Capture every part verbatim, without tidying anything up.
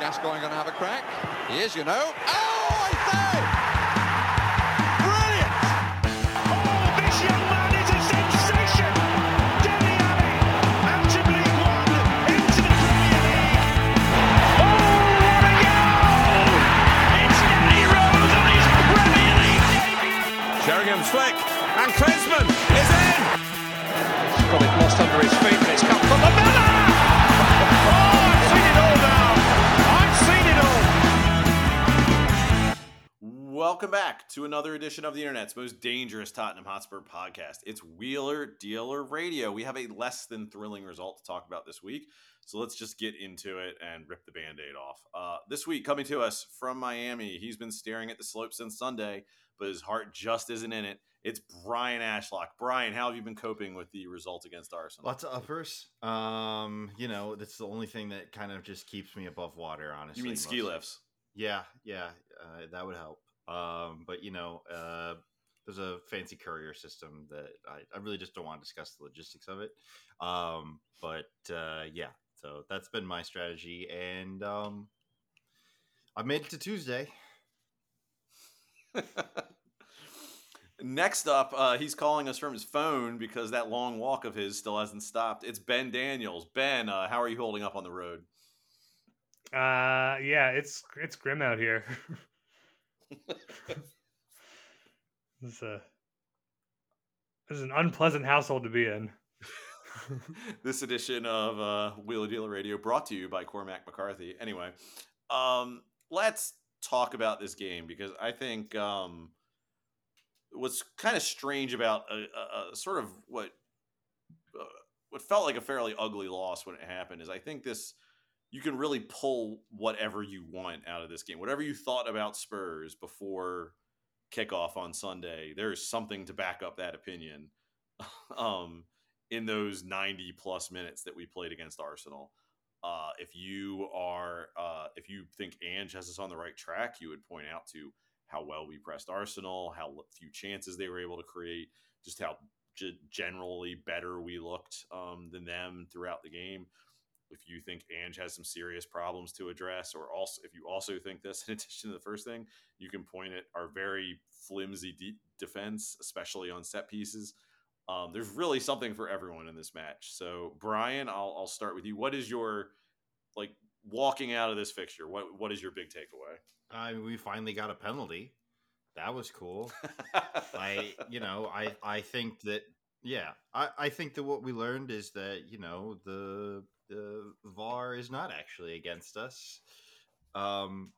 Gascoigne going to have a crack? He is, you know. Oh, I say! Brilliant! Oh, this young man is a sensation! Dele Alli, out of League One, into the Premier League. Oh, what a goal! It's Danny Rose on his Premier League debut. Sheringham flick, and Klinsmann is in! He's got it lost under his feet, and it's come from the Miller! Oh, I've seen it all now! I've seen it all! Welcome back to another edition of the internet's most dangerous Tottenham Hotspur podcast. It's Wheeler Dealer Radio. We have a less than thrilling result to talk about this week, so let's just get into it and rip the Band-Aid off. Uh, this week, coming to us from Miami, he's been staring at the slope since Sunday, but his heart just isn't in it. It's Brian Ashlock. Brian, how have you been coping with the result against Arsenal? Lots of uppers. Um, you know, that's the only thing that kind of just keeps me above water, honestly. You mean ski most. lifts? Yeah, yeah, uh, that would help. Um, but you know, uh, there's a fancy courier system that I, I really just don't want to discuss the logistics of it. Um, but uh, yeah, so that's been my strategy, and um, I've made it to Tuesday. Next up, uh, he's calling us from his phone because that long walk of his still hasn't stopped. It's Ben Daniels. Ben, uh, how are you holding up on the road? Uh, yeah, it's it's grim out here. This is a this is an unpleasant household to be in. This edition of uh, Wheeler Dealer Radio brought to you by Cormac McCarthy. Anyway, um, let's talk about this game because I think um, what's kind of strange about a, a, a sort of what uh, what felt like a fairly ugly loss when it happened is I think this you can really pull whatever you want out of this game. Whatever you thought about Spurs before kickoff on Sunday, there's something to back up that opinion um, in those ninety plus minutes that we played against Arsenal. Uh, if you are, uh, if you think Ange has us on the right track, you would point out to how well we pressed Arsenal, how few chances they were able to create, just how g- generally better we looked um, than them throughout the game. If you think Ange has some serious problems to address, or also if you also think this, in addition to the first thing, you can point at our very flimsy deep defense, especially on set pieces. Um, there's really something for everyone in this match. So, Brian, I'll I'll start with you. What is your like walking out of this fixture? What what is your big takeaway? I mean, we finally got a penalty. That was cool. I, you know, I I think that yeah, I I think that what we learned is that you know the the V A R is not actually against us. Um,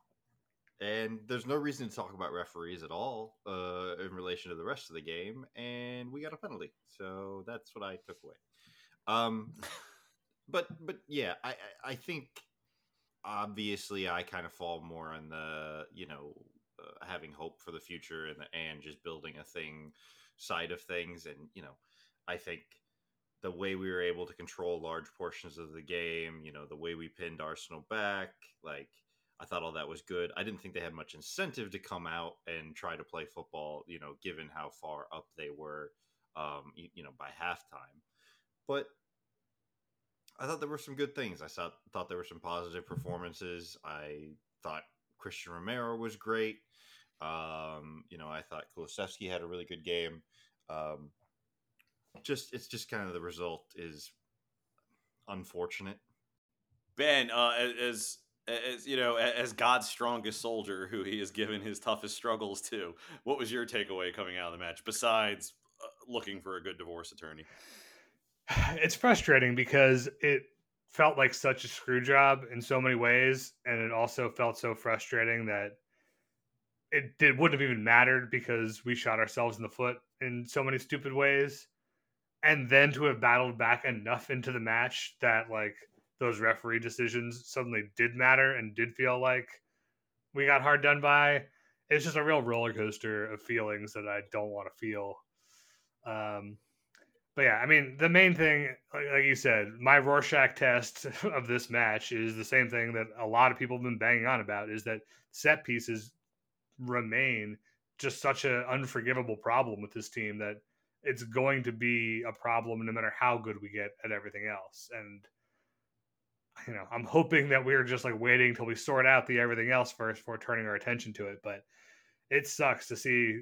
and there's no reason to talk about referees at all uh, in relation to the rest of the game. And we got a penalty. So that's what I took away. Um, but, but yeah, I, I think obviously I kind of fall more on the, you know, uh, having hope for the future and the, and just building a thing side of things. And, you know, I think the way we were able to control large portions of the game, you know, the way we pinned Arsenal back, like, I thought all that was good. I didn't think they had much incentive to come out and try to play football, you know, given how far up they were, um, you, you know, by halftime. But I thought there were some good things. I thought, thought there were some positive performances. I thought Christian Romero was great. Um, you know, I thought Kulusevski had a really good game. Um, Just it's just kind of the result is unfortunate. Ben, uh, as as you know, as God's strongest soldier, who he has given his toughest struggles to, what was your takeaway coming out of the match besides uh, looking for a good divorce attorney? It's frustrating because it felt like such a screw job in so many ways, and it also felt so frustrating that it did, wouldn't have even mattered because we shot ourselves in the foot in so many stupid ways. And then to have battled back enough into the match that like those referee decisions suddenly did matter and did feel like we got hard done by. It's just a real roller coaster of feelings that I don't want to feel. Um, but yeah, I mean, the main thing, like, like you said, my Rorschach test of this match is the same thing that a lot of people have been banging on about, is that set pieces remain just such an unforgivable problem with this team that it's going to be a problem no matter how good we get at everything else. And you know, I'm hoping that we're just like waiting until we sort out the everything else first before turning our attention to it. But it sucks to see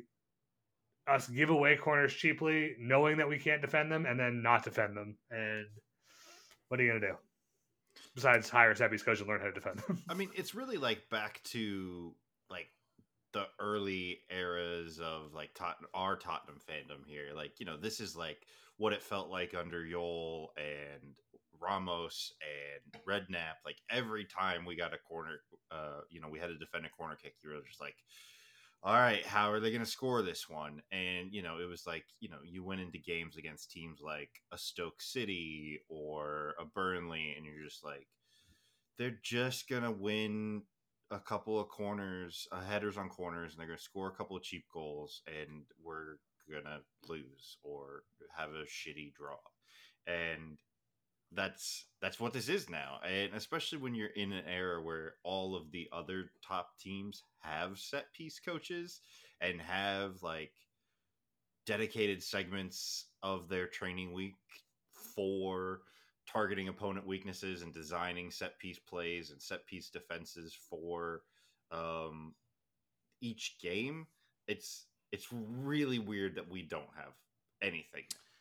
us give away corners cheaply, knowing that we can't defend them, and then not defend them. And what are you gonna do besides hire set piece coach and learn how to defend them? I mean, it's really like back to like the early eras of like Tot- our Tottenham fandom here. Like, you know, this is like what it felt like under Yol and Ramos and Redknapp. Like every time we got a corner, uh, you know, we had to defend a corner kick, you were just like, all right, how are they going to score this one? And, you know, it was like, you know, you went into games against teams like a Stoke City or a Burnley, and you're just like, they're just going to win a couple of corners, uh, headers on corners, and they're going to score a couple of cheap goals, and we're going to lose or have a shitty draw. And that's that's what this is now. And especially when you're in an era where all of the other top teams have set piece coaches and have like dedicated segments of their training week for targeting opponent weaknesses and designing set piece plays and set piece defenses for um, each game. It's it's really weird that we don't have anything.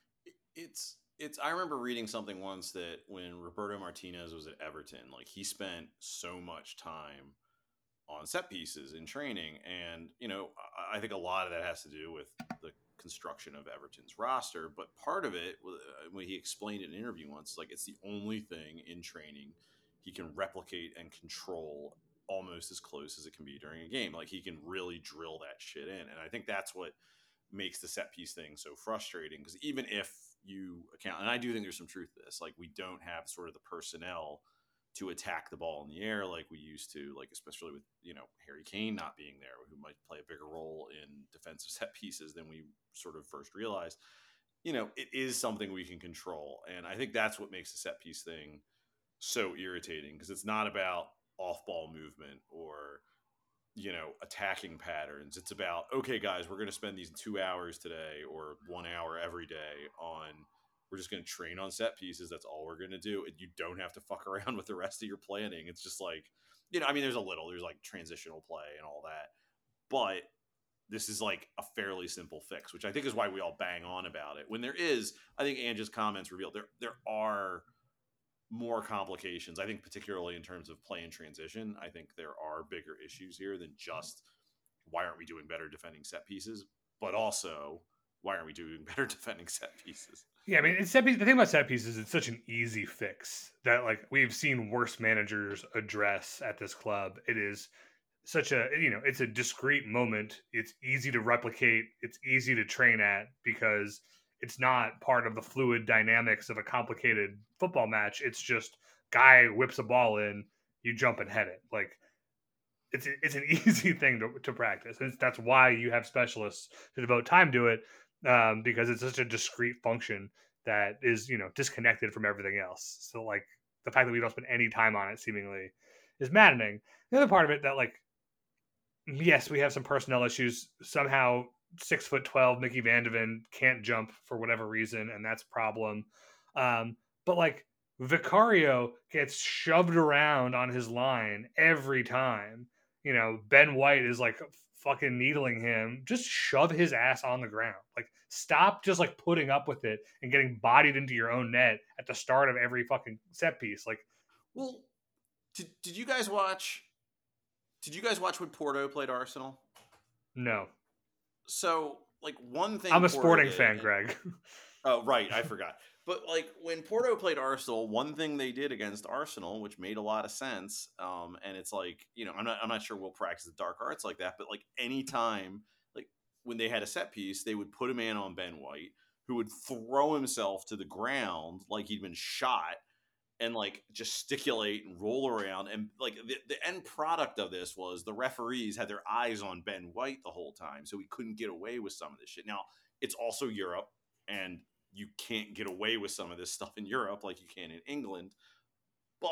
It's it's. I remember reading something once that when Roberto Martinez was at Everton, like he spent so much time on set pieces in training, and you know, I, I think a lot of that has to do with the construction of Everton's roster. But part of it, when he explained in an interview once, like it's the only thing in training he can replicate and control almost as close as it can be during a game. Like he can really drill that shit in, and I think that's what makes the set piece thing so frustrating, because even if you account, and I do think there's some truth to this, like we don't have sort of the personnel to attack the ball in the air like we used to, like especially with, you know, Harry Kane not being there, who might play a bigger role in defensive set pieces than we sort of first realized. You know, it is something we can control, and I think that's what makes the set piece thing so irritating, because it's not about off-ball movement or, you know, attacking patterns. It's about, okay, guys, we're going to spend these two hours today or one hour every day on, we're just going to train on set pieces. That's all we're going to do. And you don't have to fuck around with the rest of your planning. It's just like, you know, I mean, there's a little, there's like transitional play and all that, but this is like a fairly simple fix, which I think is why we all bang on about it. When there is, I think Ange's comments revealed there, there are more complications. I think particularly in terms of play and transition, I think there are bigger issues here than just why aren't we doing better defending set pieces, but also why aren't we doing better defending set pieces? Yeah, I mean, it's set piece, the thing about set pieces, it's such an easy fix that like we've seen worse managers address at this club. It is such a, you know, it's a discrete moment. It's easy to replicate. It's easy to train at because it's not part of the fluid dynamics of a complicated football match. It's just guy whips a ball in, you jump and head it. Like it's it's an easy thing to, to practice. And that's why you have specialists to devote time to it, um, because it's such a discrete function that is, you know, disconnected from everything else. So like the fact that we don't spend any time on it seemingly is maddening. The other part of it that like, yes, we have some personnel issues. Somehow six foot twelve Mickey Van de Ven can't jump for whatever reason, and that's a problem. Um, but like Vicario gets shoved around on his line every time. You know, Ben White is like fucking needling him. Just shove his ass on the ground. Like stop just like putting up with it and getting bodied into your own net at the start of every fucking set piece. Like, well, did did you guys watch? Did you guys watch when Porto played Arsenal? No. So, like, one thing... I'm a Porto sporting did, fan, and, Greg. Oh, right. I forgot. But, like, when Porto played Arsenal, one thing they did against Arsenal, which made a lot of sense, um, and it's like, you know, I'm not I'm not sure we'll practice the dark arts like that, but, like, anytime, like, when they had a set piece, they would put a man on Ben White, who would throw himself to the ground like he'd been shot, and like gesticulate and roll around. And like the, the end product of this was the referees had their eyes on Ben White the whole time. So he couldn't get away with some of this shit. Now it's also Europe, and you can't get away with some of this stuff in Europe like you can in England. But,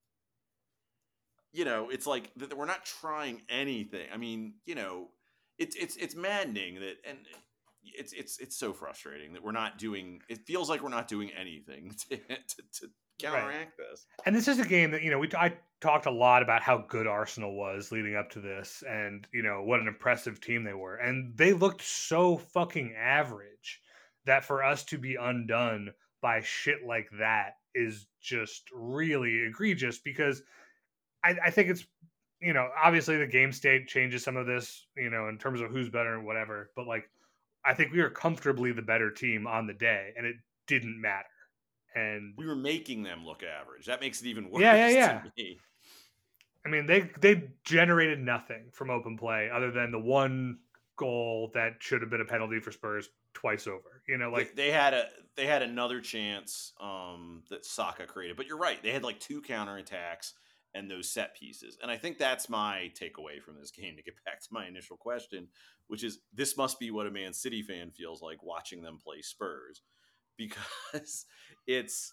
you know, it's like that we're not trying anything. I mean, you know, it's, it's, it's maddening that, and it's, it's, it's so frustrating that we're not doing, it feels like we're not doing anything to, to, to counteract right. this. And this is a game that, you know, we I talked a lot about how good Arsenal was leading up to this and, you know, what an impressive team they were. And they looked so fucking average that for us to be undone by shit like that is just really egregious because I, I think it's, you know, obviously the game state changes some of this, you know, in terms of who's better and whatever. But like, I think we were comfortably the better team on the day and it didn't matter. And we were making them look average. That makes it even worse yeah, yeah, yeah. to me. I mean, they they generated nothing from open play other than the one goal that should have been a penalty for Spurs twice over. You know, like they, they had a they had another chance um, that Saka created, but you're right. They had like two counterattacks and those set pieces, and I think that's my takeaway from this game. To get back to my initial question, which is this must be what a Man City fan feels like watching them play Spurs, because it's.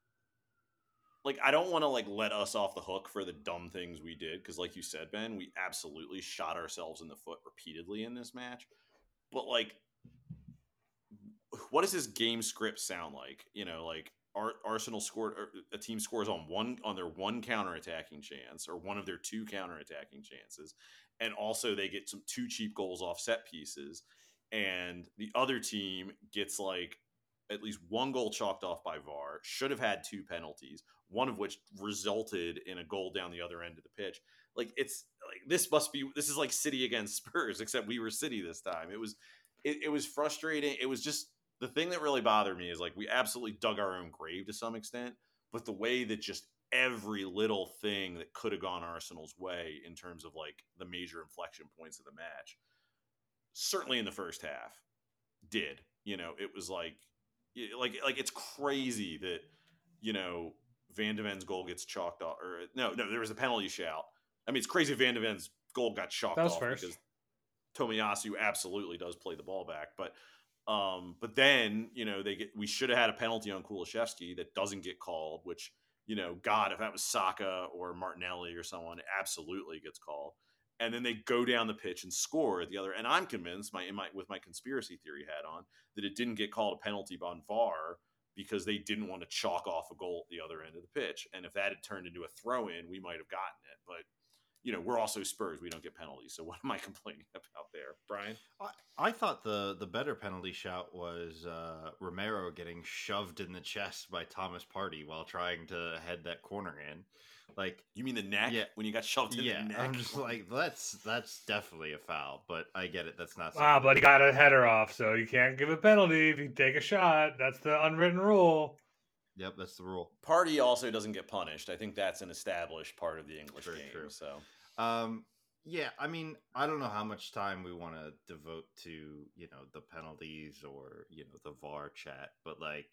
Like, I don't want to, like, let us off the hook for the dumb things we did. Because, like you said, Ben, we absolutely shot ourselves in the foot repeatedly in this match. But, like, what does this game script sound like? You know, like, Ar- Arsenal scored, or a team scores on one on their one counterattacking chance, or one of their two counterattacking chances. And also they get some two cheap goals off set pieces. And the other team gets, like, at least one goal chalked off by V A R, should have had two penalties, one of which resulted in a goal down the other end of the pitch. Like, it's like, this must be, this is like City against Spurs, except we were City this time. It was, it, it was frustrating. It was just, the thing that really bothered me is, like, we absolutely dug our own grave to some extent, but the way that just every little thing that could have gone Arsenal's way in terms of, like, the major inflection points of the match, certainly in the first half, did. You know, it was like, Like, like it's crazy that, you know, Van de Ven's goal gets chalked off. Or no, no, there was a penalty shout. I mean, it's crazy Van de Ven's goal got chalked off first. because Tomiyasu absolutely does play the ball back. But, um, but then, you know, they get we should have had a penalty on Kulusevski that doesn't get called. Which, you know, God, if that was Saka or Martinelli or someone, it absolutely gets called. And then they go down the pitch and score at the other. And I'm convinced, my, in my with my conspiracy theory hat on, that it didn't get called a penalty on V A R because they didn't want to chalk off a goal at the other end of the pitch. And if that had turned into a throw-in, we might have gotten it. But, you know, we're also Spurs. We don't get penalties. So what am I complaining about there, Brian? I, I thought the, the better penalty shout was uh, Romero getting shoved in the chest by Thomas Partey while trying to head that corner in. Like, you mean the neck? Yeah, when you got shoved in yeah, the neck? I'm just like, that's that's definitely a foul, but I get it. That's not. Wow, but he got a header off, so you can't give a penalty if you take a shot. That's the unwritten rule. Yep, that's the rule. Partey also doesn't get punished. I think that's an established part of the English Very game. True. So, um, yeah, I mean, I don't know how much time we want to devote to, you know, the penalties or, you know, the V A R chat, but like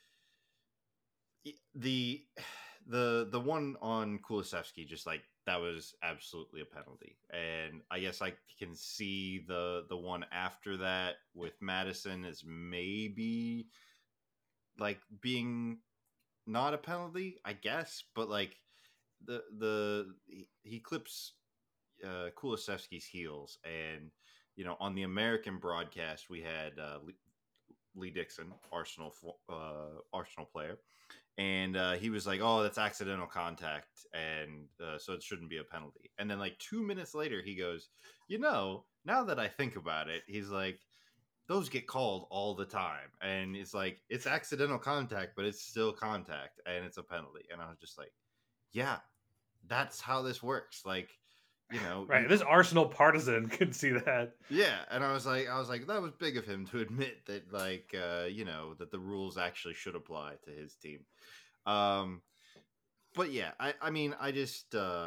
the. The the one on Kulusevski, just like that was absolutely a penalty, and I guess I can see the the one after that with Maddison is maybe like being not a penalty, I guess, but like the the he, he clips uh, Kulusevski's heels, and you know on the American broadcast we had uh, Lee, Lee Dixon, Arsenal uh, Arsenal player. And uh, he was like, oh, that's accidental contact. And uh, so it shouldn't be a penalty. And then like two minutes later, he goes, you know, now that I think about it, he's like, those get called all the time. And it's like, it's accidental contact, but it's still contact and it's a penalty. And I was just like, yeah, that's how this works. Like, you know, right. You, this Arsenal partisan could see that. Yeah. And I was like, I was like, that was big of him to admit that, like, uh, you know, that the rules actually should apply to his team. Um, but yeah, I, I mean, I just, uh,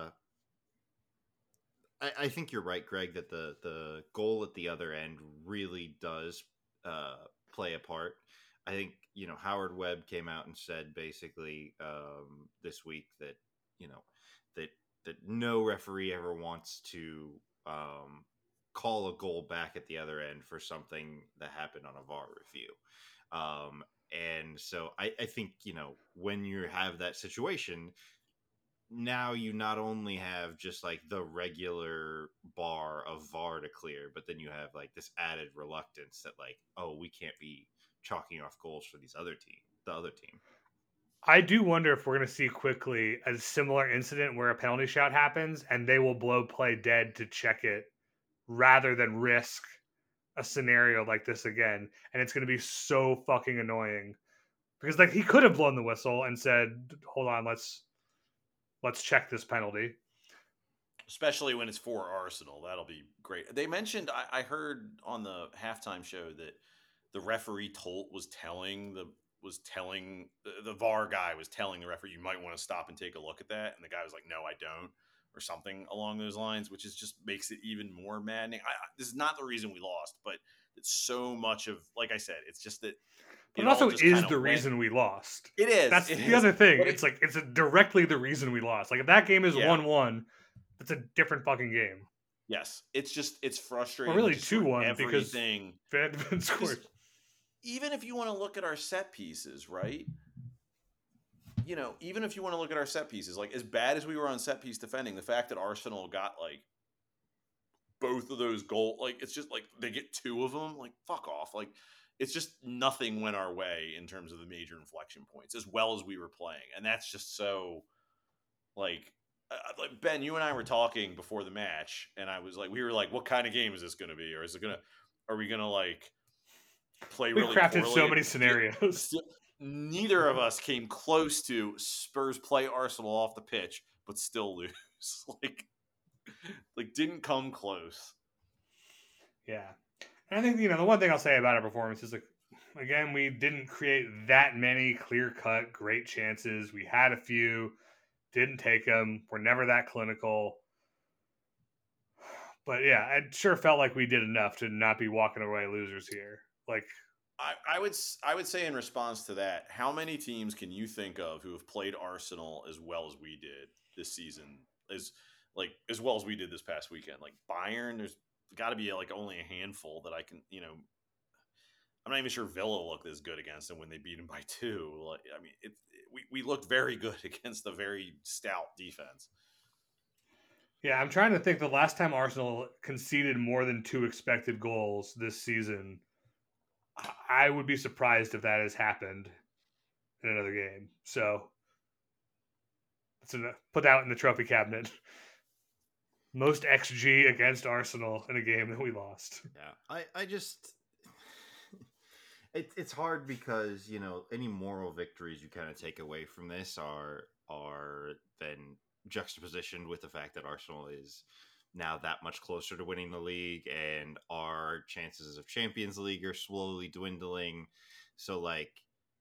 I, I think you're right, Greg, that the, the goal at the other end really does, uh, play a part. I think, you know, Howard Webb came out and said basically, um, this week that, you know, that, that no referee ever wants to, um, call a goal back at the other end for something that happened on a V A R review. Um, And so I, I think, you know, when you have that situation, now you not only have just like the regular bar of V A R to clear, but then you have like this added reluctance that like, oh, we can't be chalking off goals for these other team, the other team. I do wonder if we're going to see quickly a similar incident where a penalty shot happens and they will blow play dead to check it rather than risk a scenario like this again. And it's going to be so fucking annoying because like he could have blown the whistle and said, hold on, let's let's check this penalty. Especially when it's for Arsenal. That'll be great. They mentioned, I, I heard on the halftime show that the referee told was telling the was telling the, the V A R guy was telling the referee, you might want to stop and take a look at that. And the guy was like, no, I don't, or something along those lines, which is just makes it even more maddening. I, this is not the reason we lost, but it's so much of, like I said, it's just that. But it also is the reason went, we lost. It is. That's it the is. other thing. But it's it, like, it's a directly the reason we lost. Like if that game is one one, it's a different fucking game. Yes. It's just, it's frustrating. Well, really two one because Van scored. Even if you want to look at our set pieces, right? You know, even if you want to look at our set pieces, like as bad as we were on set piece defending, the fact that Arsenal got like both of those goals, like it's just like they get two of them, like fuck off. Like it's just nothing went our way in terms of the major inflection points as well as we were playing. And that's just so like, uh, like Ben, you and I were talking before the match and I was like, we were like, what kind of game is this going to be? Or is it going to, are we going to like, play we really crafted poorly. So many scenarios. Still, neither of us came close to Spurs play Arsenal off the pitch, but still lose. like, like didn't come close. Yeah, and I think you know the one thing I'll say about our performance is like, again, we didn't create that many clear-cut great chances. We had a few, didn't take them. We're never that clinical. But yeah, it sure felt like we did enough to not be walking away losers here. Like, I, I would I would say in response to that, how many teams can you think of who have played Arsenal as well as we did this season, as like as well as we did this past weekend? Like Bayern, there's got to be like only a handful that I can, you know. I'm not even sure Villa looked as good against them when they beat them by two. Like, I mean, it, we we looked very good against a very stout defense. Yeah, I'm trying to think the last time Arsenal conceded more than two expected goals this season. I would be surprised if that has happened in another game. So let's put that in the trophy cabinet. Most X G against Arsenal in a game that we lost. Yeah, I, I just it, it's hard because you know any moral victories you kind of take away from this are are then juxtapositioned with the fact that Arsenal is now that much closer to winning the league and our chances of Champions League are slowly dwindling. So like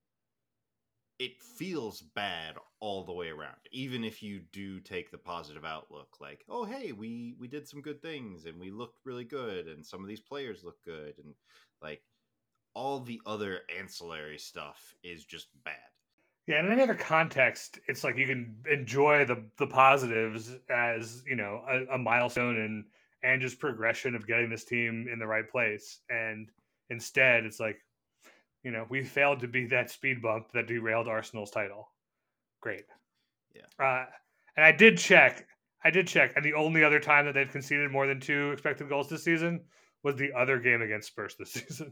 it feels bad all the way around, even if you do take the positive outlook, like, oh, hey, we, we did some good things and we looked really good. And some of these players look good. And like all the other ancillary stuff is just bad. Yeah, in any other context, it's like you can enjoy the the positives as, you know, a, a milestone and and just progression of getting this team in the right place. And instead, it's like, you know, we failed to be that speed bump that derailed Arsenal's title. Great. Yeah. Uh, and I did check. I did check. And the only other time that they've conceded more than two expected goals this season was the other game against Spurs this season.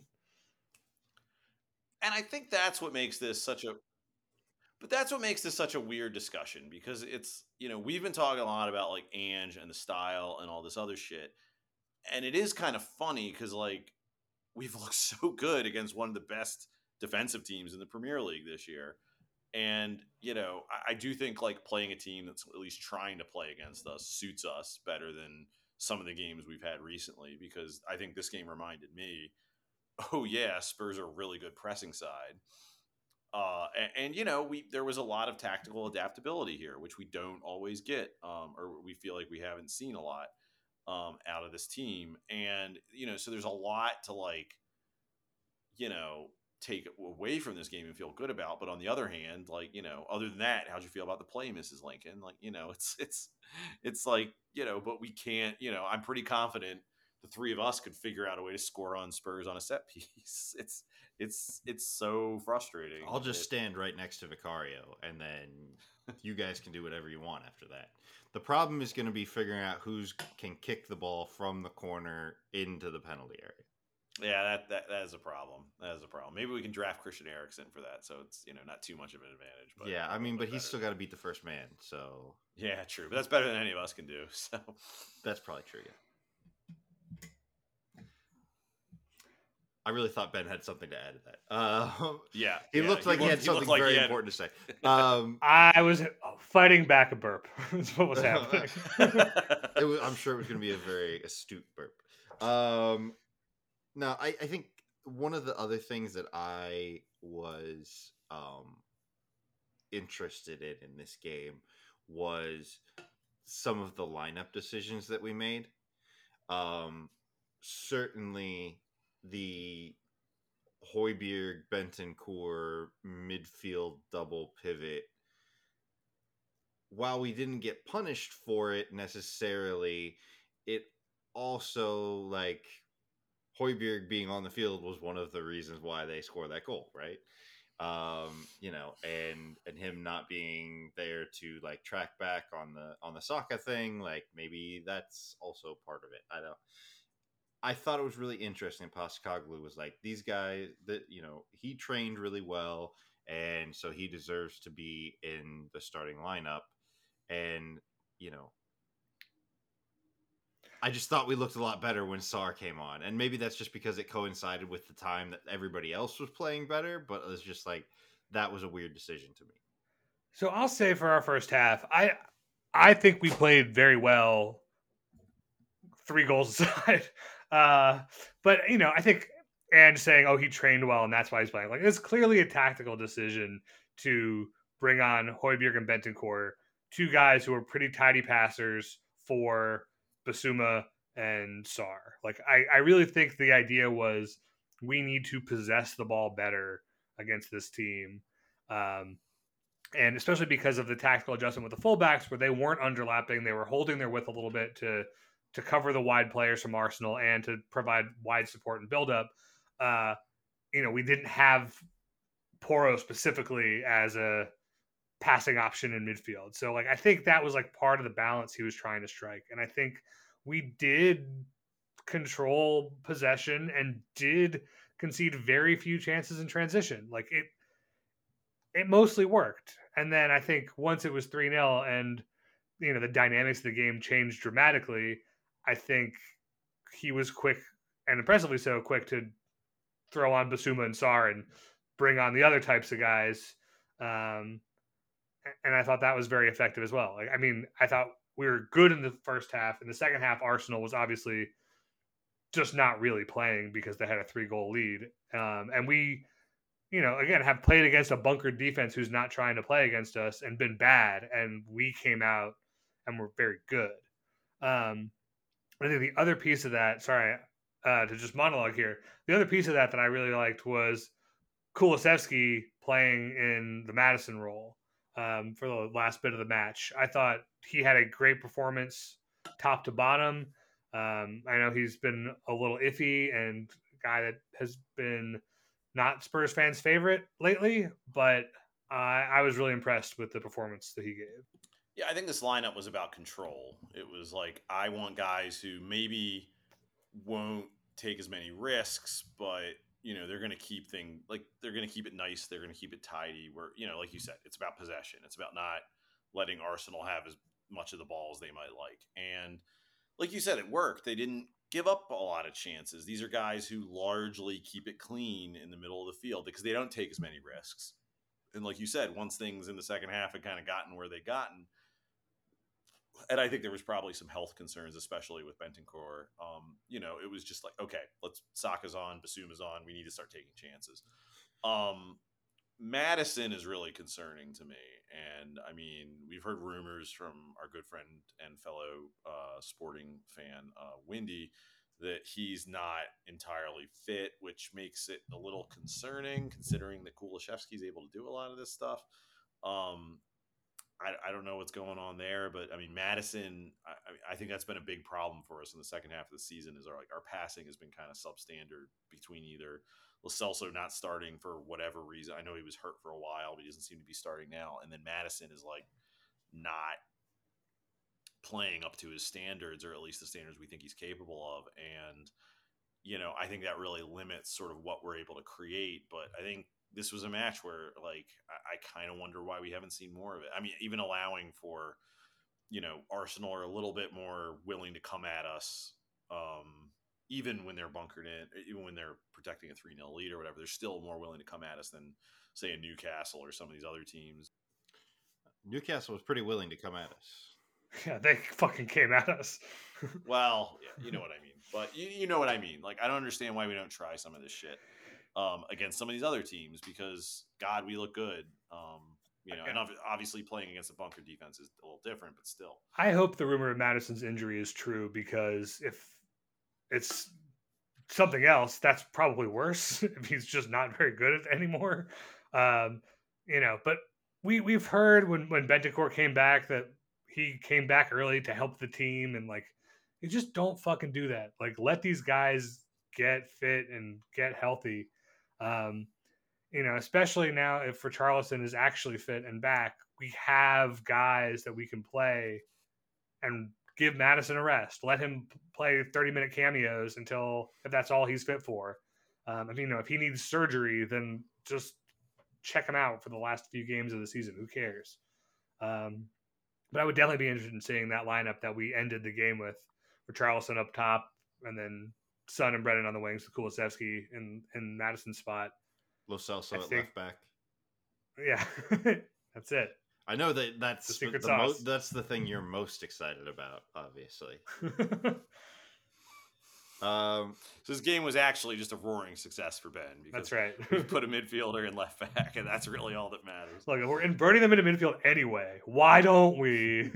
And I think that's what makes this such a But that's what makes this such a weird discussion because it's, you know, we've been talking a lot about like Ange and the style and all this other shit. And it is kind of funny because like we've looked so good against one of the best defensive teams in the Premier League this year. And, you know, I, I do think like playing a team that's at least trying to play against us suits us better than some of the games we've had recently, because I think this game reminded me, oh yeah, Spurs are a really good pressing side. Uh, and, and, you know, we there was a lot of tactical adaptability here, which we don't always get, um, or we feel like we haven't seen a lot um, out of this team. And, you know, so there's a lot to, like, you know, take away from this game and feel good about. But on the other hand, like, you know, other than that, how'd you feel about the play, Missus Lincoln? Like, you know, it's it's it's like, you know, but we can't, you know, I'm pretty confident the three of us could figure out a way to score on Spurs on a set piece. It's It's it's so frustrating. I'll just it, stand right next to Vicario, and then you guys can do whatever you want after that. The problem is going to be figuring out who's can kick the ball from the corner into the penalty area. Yeah, that, that that is a problem. That is a problem. Maybe we can draft Christian Eriksen for that, so it's you know not too much of an advantage. But Yeah, a I mean, little but bit he's better. still got to beat the first man, so Yeah, true. But that's better than any of us can do. So that's probably true. Yeah. I really thought Ben had something to add to that. Uh, yeah, he yeah, looked like he, looked- had looked something like he very had- important to say. Um, I was fighting back a burp. That's what was happening. it was, I'm sure it was going to be a very astute burp. Um, no, I, I think one of the other things that I was um, interested in in this game was some of the lineup decisions that we made. Um, certainly the Højbjerg Bentancur midfield double pivot. While we didn't get punished for it necessarily, it also like Højbjerg being on the field was one of the reasons why they scored that goal, right? Um, you know, and and him not being there to like track back on the on the Saka thing, like maybe that's also part of it. I don't. I thought it was really interesting. Postecoglou was like, these guys that you know he trained really well, and so he deserves to be in the starting lineup. And you know, I just thought we looked a lot better when Sarr came on, and maybe that's just because it coincided with the time that everybody else was playing better. But it was just like that was a weird decision to me. So I'll say for our first half, I I think we played very well. Three goals aside, uh, but you know, I think and saying, "Oh, he trained well, and that's why he's playing." Like it's clearly a tactical decision to bring on Højbjerg and Bentancur, two guys who are pretty tidy passers for Bissouma and Sarr. Like I, I really think the idea was we need to possess the ball better against this team. Um, and especially because of the tactical adjustment with the fullbacks where they weren't underlapping, they were holding their width a little bit to to cover the wide players from Arsenal and to provide wide support and build up. Uh, you know, we didn't have Porro specifically as a passing option in midfield. So like I think that was like part of the balance he was trying to strike. And I think we did control possession and did concede very few chances in transition. Like it it mostly worked. And then I think once it was three nil and you know the dynamics of the game changed dramatically, I think he was quick and impressively so quick to throw on Bissouma and Sarr and bring on the other types of guys. Um, and I thought that was very effective as well. Like, I mean, I thought we were good in the first half. In the second half, Arsenal was obviously just not really playing because they had a three goal lead. Um, and we, you know, again, have played against a bunkered defense who's not trying to play against us and been bad. And we came out and were very good. Um, I think the other piece of that, sorry, uh, to just monologue here, the other piece of that that I really liked was Kulusevski playing in the Madison role um, for the last bit of the match. I thought he had a great performance top to bottom. Um, I know he's been a little iffy and a guy that has been not Spurs fans' favorite lately, but uh, I was really impressed with the performance that he gave. Yeah, I think this lineup was about control. It was like I want guys who maybe won't take as many risks, but you know they're going to keep thing like they're going to keep it nice. They're going to keep it tidy. Where you know, like you said, it's about possession. It's about not letting Arsenal have as much of the ball as they might like. And like you said, it worked. They didn't give up a lot of chances. These are guys who largely keep it clean in the middle of the field because they don't take as many risks. And like you said, once things in the second half had kind of gotten where they gotten. And I think there was probably some health concerns, especially with Bentancur. Um, you know, it was just like, okay, let's Saka's on, Bissouma's on. We need to start taking chances. Um, Madison is really concerning to me. And I mean, we've heard rumors from our good friend and fellow uh, sporting fan, uh, Windy, that he's not entirely fit, which makes it a little concerning considering that Kulusevski's able to do a lot of this stuff. Um, I, I don't know what's going on there, but I mean, Madison, I, I think that's been a big problem for us in the second half of the season is our, like our passing has been kind of substandard between either Lo Celso not starting for whatever reason. I know he was hurt for a while, but he doesn't seem to be starting now. And then Madison is like not playing up to his standards, or at least the standards we think he's capable of. And, you know, I think that really limits sort of what we're able to create. But I think this was a match where, like, I, I kind of wonder why we haven't seen more of it. I mean, even allowing for, you know, Arsenal are a little bit more willing to come at us, um, even when they're bunkered in, even when they're protecting a three nil lead or whatever. They're still more willing to come at us than, say, a Newcastle or some of these other teams. Newcastle was pretty willing to come at us. Yeah, they fucking came at us. Well, yeah, you know what I mean. But you, you know what I mean. Like, I don't understand why we don't try some of this shit um, against some of these other teams because, God, we look good. Um, you know, and ob- obviously playing against a bunker defense is a little different, but still. I hope the rumor of Madison's injury is true because if it's something else, that's probably worse if he's just not very good at it anymore. Um, you know, but we, we've heard when, when Bentancur came back that he came back early to help the team, and like, you just don't fucking do that. Like, let these guys get fit and get healthy. Um, you know, especially now if Richarlison is actually fit and back, we have guys that we can play and give Madison a rest. Let him play thirty minute cameos until, if that's all he's fit for. Um, I mean, you know, if he needs surgery, then just check him out for the last few games of the season. Who cares? Um, But I would definitely be interested in seeing that lineup that we ended the game with, Richarlison up top, and then Son and Brennan on the wings, Kulusevski in in Madison's spot. Lo Celso I at think- left back. Yeah, that's it. I know that that's The the secret the mo- sauce. that's the thing you're most excited about, obviously. Um, So this game was actually just a roaring success for Ben. Because That's right. we put a midfielder in left back, and that's really all that matters. Look, we're inverting them into midfield anyway. Why don't we?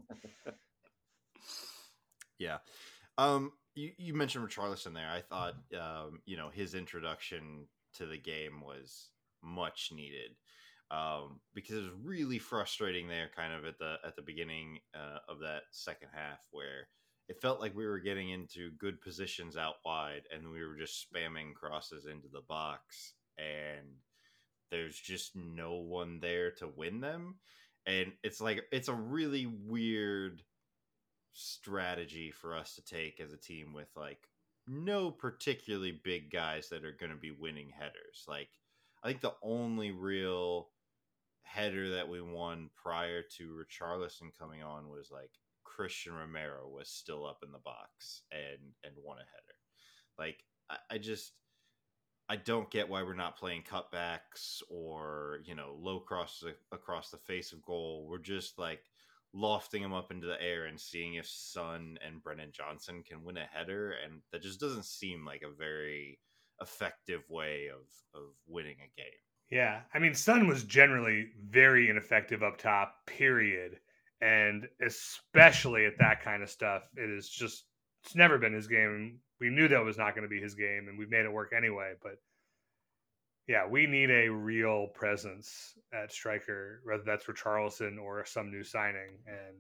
yeah. Um, you, you mentioned Richarlison there. I thought, um, you know, his introduction to the game was much needed. Um, because it was really frustrating there kind of at the at the beginning uh, of that second half where it felt like we were getting into good positions out wide and we were just spamming crosses into the box and there's just no one there to win them. And it's like, it's a really weird strategy for us to take as a team with like no particularly big guys that are going to be winning headers. Like, I think the only real header that we won prior to Richarlison coming on was like Christian Romero was still up in the box and and won a header. Like I, I just I don't get why we're not playing cutbacks or, you know, low crosses across the face of goal. We're just like lofting them up into the air and seeing if Son and Brennan Johnson can win a header, and that just doesn't seem like a very effective way of of winning a game. Yeah, I mean, Son was generally very ineffective up top, period. And especially at that kind of stuff, it is just, it's never been his game. We knew that was not going to be his game, and we've made it work anyway. But yeah, we need a real presence at striker, whether that's Richarlison or some new signing. And,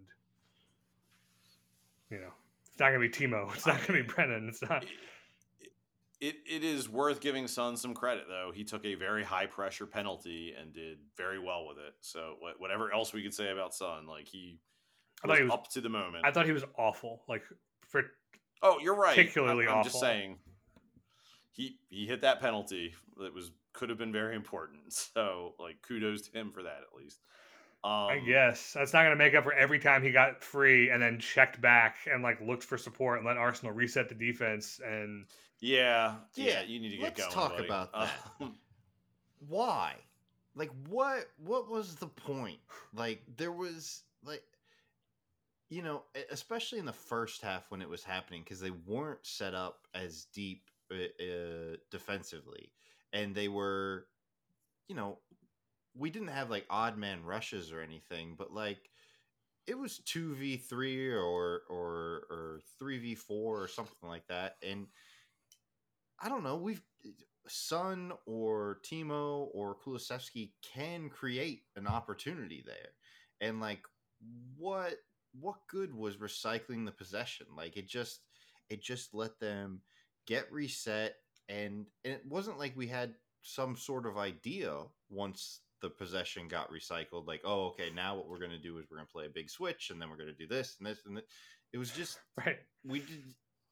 you know, it's not going to be Timo. It's not going to be Brennan. It's not. It it is worth giving Son some credit, though. He took a very high pressure penalty and did very well with it. So what, whatever else we could say about Son, like he I was, thought he was up to the moment. I thought he was awful. Like, for oh, you're right. particularly I'm, I'm just awful. saying he he hit that penalty that was could have been very important. So like kudos to him for that at least. Um, I guess that's not going to make up for every time he got free and then checked back and like looked for support and let Arsenal reset the defense. And Yeah, yeah, Yeah, you need to get let's going. talk buddy. about that. Um, Why? Like what what was the point? Like there was like, you know, e- especially in the first half when it was happening, because they weren't set up as deep uh, uh, defensively, and they were, you know, we didn't have like odd man rushes or anything, but like it was two v three or or or three v four or something like that. And I don't know, we've Son or Timo or Kulusevski can create an opportunity there. And like what what good was recycling the possession? Like it just it just let them get reset, and, and it wasn't like we had some sort of idea once the possession got recycled, like, oh, okay, now what we're going to do is we're going to play a big switch and then we're going to do this and this and that. It was just right. we did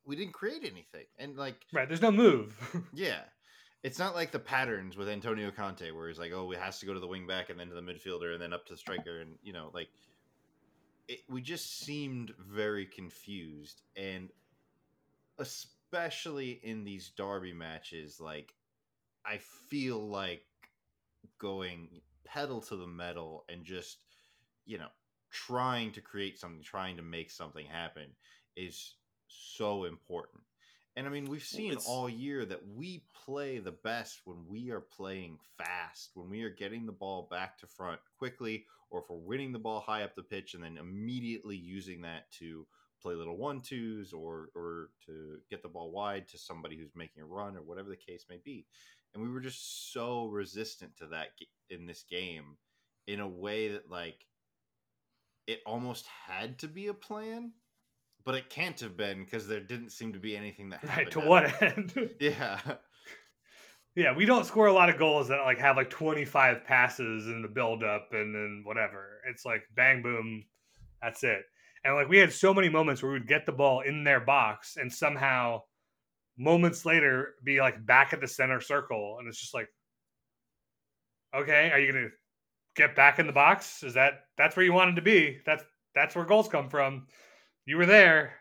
we didn't create anything. And like, right, there's no move. yeah, it's not like the patterns with Antonio Conte where he's like, oh, it has to go to the wing back and then to the midfielder and then up to the striker. And, you know, like it, we just seemed very confused. And especially in these derby matches, like I feel like going pedal to the metal and just, you know, trying to create something, trying to make something happen is so important. And I mean, we've seen It's- all year that we play the best when we are playing fast, when we are getting the ball back to front quickly, or if we're winning the ball high up the pitch and then immediately using that to play little one-twos or or to get the ball wide to somebody who's making a run or whatever the case may be. And we were just so resistant to that in this game in a way that, like, it almost had to be a plan, but it can't have been because there didn't seem to be anything that happened. Right, to after what that. end? Yeah. Yeah, we don't score a lot of goals that like have like twenty-five passes in the build-up and then whatever. It's like bang, boom, that's it. And like we had so many moments where we would get the ball in their box and somehow moments later be like back at the center circle, and it's just like, okay, are you gonna get back in the box? Is that that's where you wanted to be? That's that's where goals come from. You were there.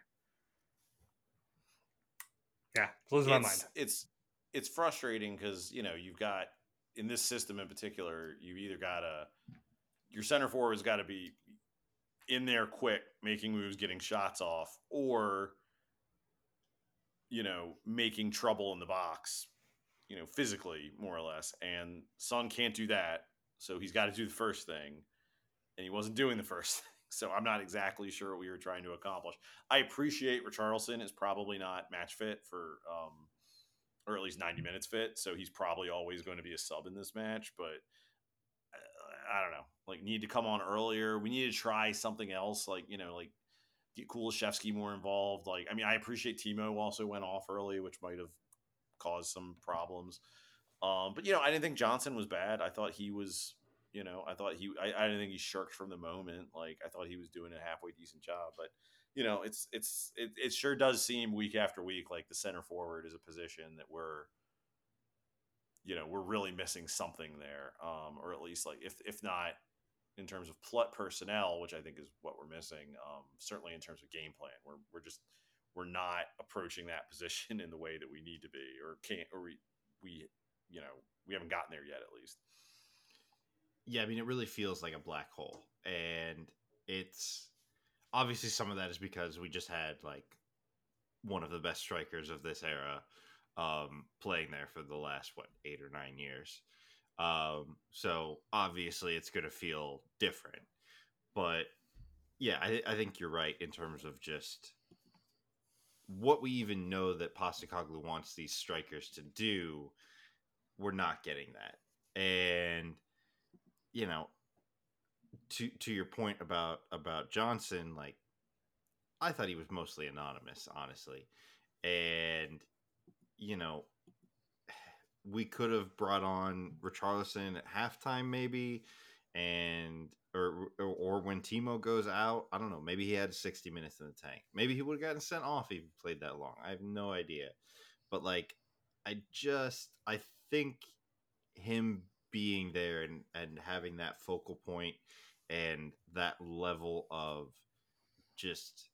Yeah, it's losing my mind. It's it's it's frustrating because, you know, you've got in this system in particular, you've either got a your center forward's got to be in there quick, making moves, getting shots off, or, you know, making trouble in the box, you know, physically, more or less. And Son can't do that, so he's got to do the first thing, and he wasn't doing the first thing. So I'm not exactly sure what we were trying to accomplish. I appreciate Richarlison is probably not match fit for, um, or at least ninety minutes fit, so he's probably always going to be a sub in this match, but I don't know, like, need to come on earlier. We need to try something else, like, you know, like get Kulusevski more involved. Like, I mean, I appreciate Timo also went off early, which might have caused some problems. Um, but, you know, I didn't think Johnson was bad. I thought he was, you know, I thought he, I, I didn't think he shirked from the moment. Like, I thought he was doing a halfway decent job. But, you know, it's, it's, it, it sure does seem week after week like the center forward is a position that we're, you know, we're really missing something there, um, or at least, like, if if not in terms of pl- personnel, which I think is what we're missing, um, certainly in terms of game plan, we're we're just we're not approaching that position in the way that we need to be, or can't, or we we you know we haven't gotten there yet, at least. Yeah, I mean, it really feels like a black hole, and it's obviously some of that is because we just had like one of the best strikers of this era um, playing there for the last, what, eight or nine years. Um, so obviously it's going to feel different. But yeah, I, I think you're right in terms of just what we even know that Postecoglou wants these strikers to do. We're not getting that. And, you know, to to your point about, about Johnson, like, I thought he was mostly anonymous, honestly. And, you know, we could have brought on Richarlison at halftime, maybe, and or, or or when Timo goes out. I don't know. Maybe he had sixty minutes in the tank. Maybe he would have gotten sent off if he played that long. I have no idea. But like, I just I think him being there and and having that focal point and that level of just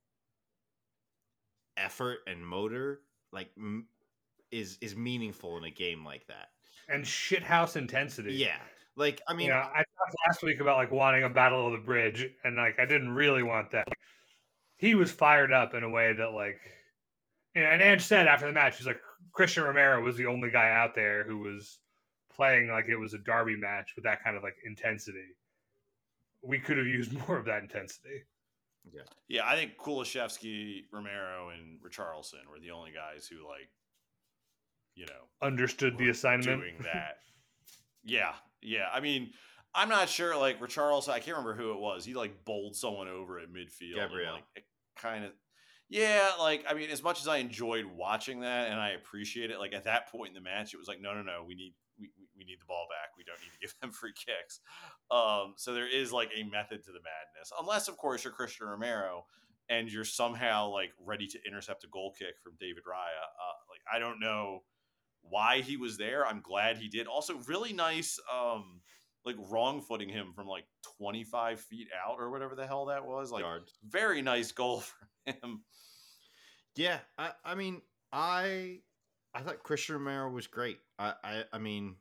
effort and motor, like, m- is is meaningful in a game like that. And shithouse intensity. Yeah, like, I mean, you know, I talked last week about like wanting a battle of the bridge, and like I didn't really want that. He was fired up in a way that, like, you know, and Ange said after the match, he's like, Christian Romero was the only guy out there who was playing like it was a derby match with that kind of like intensity. We could have used more of that intensity. yeah, Yeah, I think Kulusevski, Romero, and Richarlison were the only guys who, like, you know, Understood the assignment. doing that. Yeah, yeah. I mean, I'm not sure. Like, Richarlison, I can't remember who it was. He like bowled someone over at midfield. Gabriel. And, like, it kind of. Yeah, like, I mean, as much as I enjoyed watching that and I appreciate it, like, at that point in the match, it was like, no, no, no, we need we, we need the ball back. We don't need to give them free kicks. Um, so there is like a method to the madness, unless of course you're Christian Romero and you're somehow like ready to intercept a goal kick from David Raya. Uh, like I don't know why he was there. I'm glad he did. Also, really nice, um, like wrong footing him from like twenty-five feet out or whatever the hell that was. Like Yards. very nice goal for him. Yeah, I, I mean, I I thought Christian Romero was great. I I, I mean,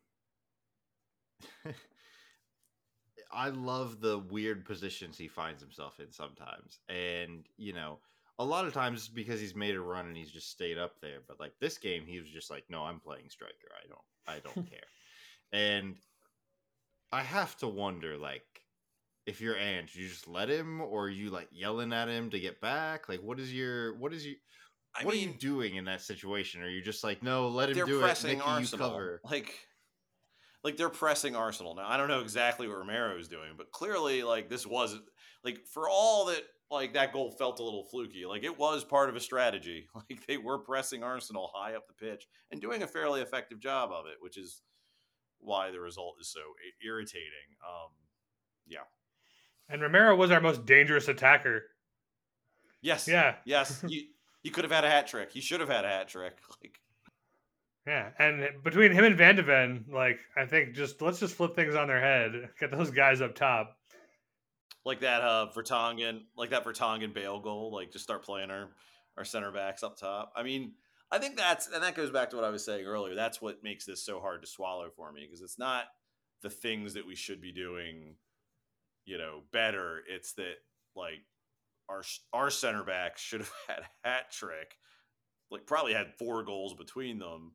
I love the weird positions he finds himself in sometimes, and you know, a lot of times it's because he's made a run and he's just stayed up there. But like this game, he was just like, "No, I'm playing striker. I don't, I don't care." And I have to wonder, like, if you're Ange, you just let him, or are you like yelling at him to get back? Like, what is your, what is you, I what mean, are you doing in that situation? Are you just like, no, let him they're do it, pressing Nicky, you Arsenal. cover? Like, like they're pressing Arsenal now. I don't know exactly what Romero is doing, but clearly, like this was like for all that, like that goal felt a little fluky. Like it was part of a strategy. Like they were pressing Arsenal high up the pitch and doing a fairly effective job of it, which is why the result is so i- irritating. Um, yeah. And Romero was our most dangerous attacker. Yes. Yeah. Yes. He he could have had a hat trick. He should have had a hat trick. Like. Yeah, and between him and Van de Ven, like I think just let's just flip things on their head. Get those guys up top. Like that uh Vertonghen, like that Vertonghen Bale goal, like just start playing our our center backs up top. I mean, I think that's and that goes back to what I was saying earlier. That's what makes this so hard to swallow for me because it's not the things that we should be doing, you know, better. It's that like our our center backs should have had a hat trick, like probably had four goals between them,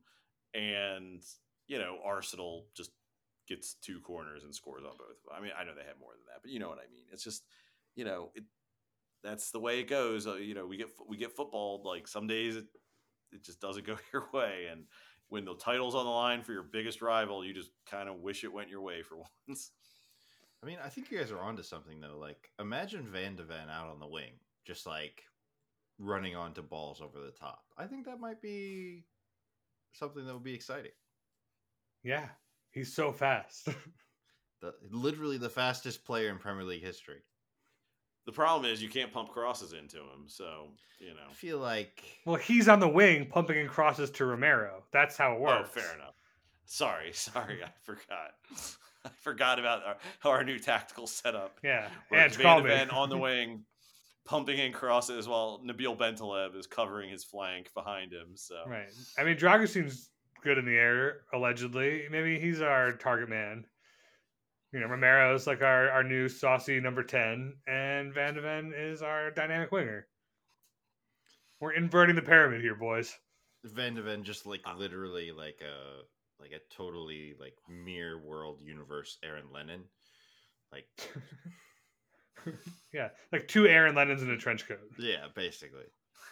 and you know Arsenal just gets two corners and scores on both of them. I mean, I know they had more than that, but you know what I mean. It's just, you know, it, that's the way it goes. Uh, you know, we get we get footballed. Like some days it, it just doesn't go your way, and when the title's on the line for your biggest rival, you just kind of wish it went your way for once. I mean, I think you guys are onto something though. Like, imagine Van de Ven out on the wing, just like running onto balls over the top. I think that might be something that would be exciting. Yeah, he's so fast. The literally the fastest player in Premier League history. The problem is you can't pump crosses into him, so you know. I feel like Well, he's on the wing pumping in crosses to Romero. That's how it works. Oh, fair enough. Sorry, sorry, I forgot. I forgot about our, our new tactical setup. Yeah, Where and it's call Van de me. Ven on the wing, pumping in crosses while Nabil Bentaleb is covering his flank behind him. So Right. I mean, Drago seems good in the air, allegedly. Maybe he's our target man. You know, Romero's like our, our new saucy number ten, and Van de Ven is our dynamic winger. We're inverting the pyramid here, boys. Van de Ven just like literally like a like a totally like mirror world universe Aaron Lennon. Like Yeah, like two Aaron Lennons in a trench coat. yeah, basically.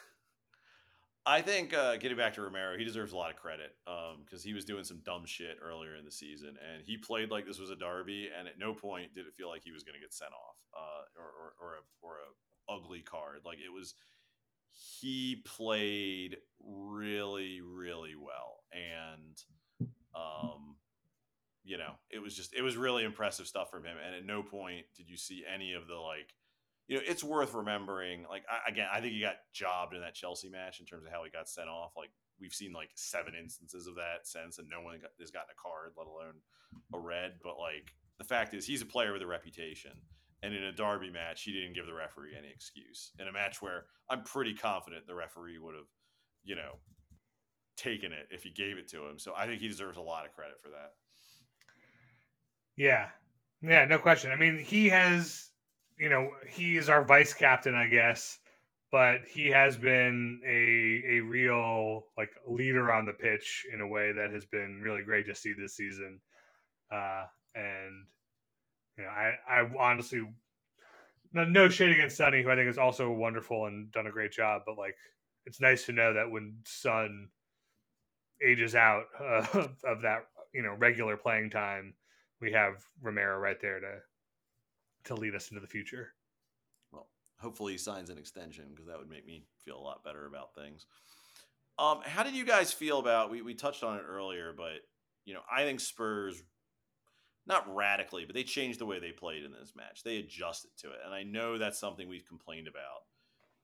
I think uh, getting back to Romero, he deserves a lot of credit because um, he was doing some dumb shit earlier in the season, and he played like this was a derby, and at no point did it feel like he was going to get sent off uh, or, or, or a or a ugly card. Like it was, he played really really well, and um, you know, it was just it was really impressive stuff from him, and at no point did you see any of the like. You know, it's worth remembering. Like I, again, I think he got jobbed in that Chelsea match in terms of how he got sent off. Like we've seen like seven instances of that since, and no one got, has gotten a card, let alone a red. But like the fact is, he's a player with a reputation, and in a derby match, he didn't give the referee any excuse. In a match where I'm pretty confident the referee would have, you know, taken it if he gave it to him. So I think he deserves a lot of credit for that. Yeah, yeah, no question. I mean, he has. You know, he is our vice captain, I guess, but he has been a a real like leader on the pitch in a way that has been really great to see this season. Uh, and you know, I I honestly no, no shade against Sonny, who I think is also wonderful and done a great job. But like, it's nice to know that when Son ages out uh, of that, you know, regular playing time, we have Romero right there to. to lead us into the future. Well, hopefully he signs an extension because that would make me feel a lot better about things. Um, how did you guys feel about, we, we touched on it earlier, but, you know, I think Spurs, not radically, but they changed the way they played in this match. They adjusted to it. And I know that's something we've complained about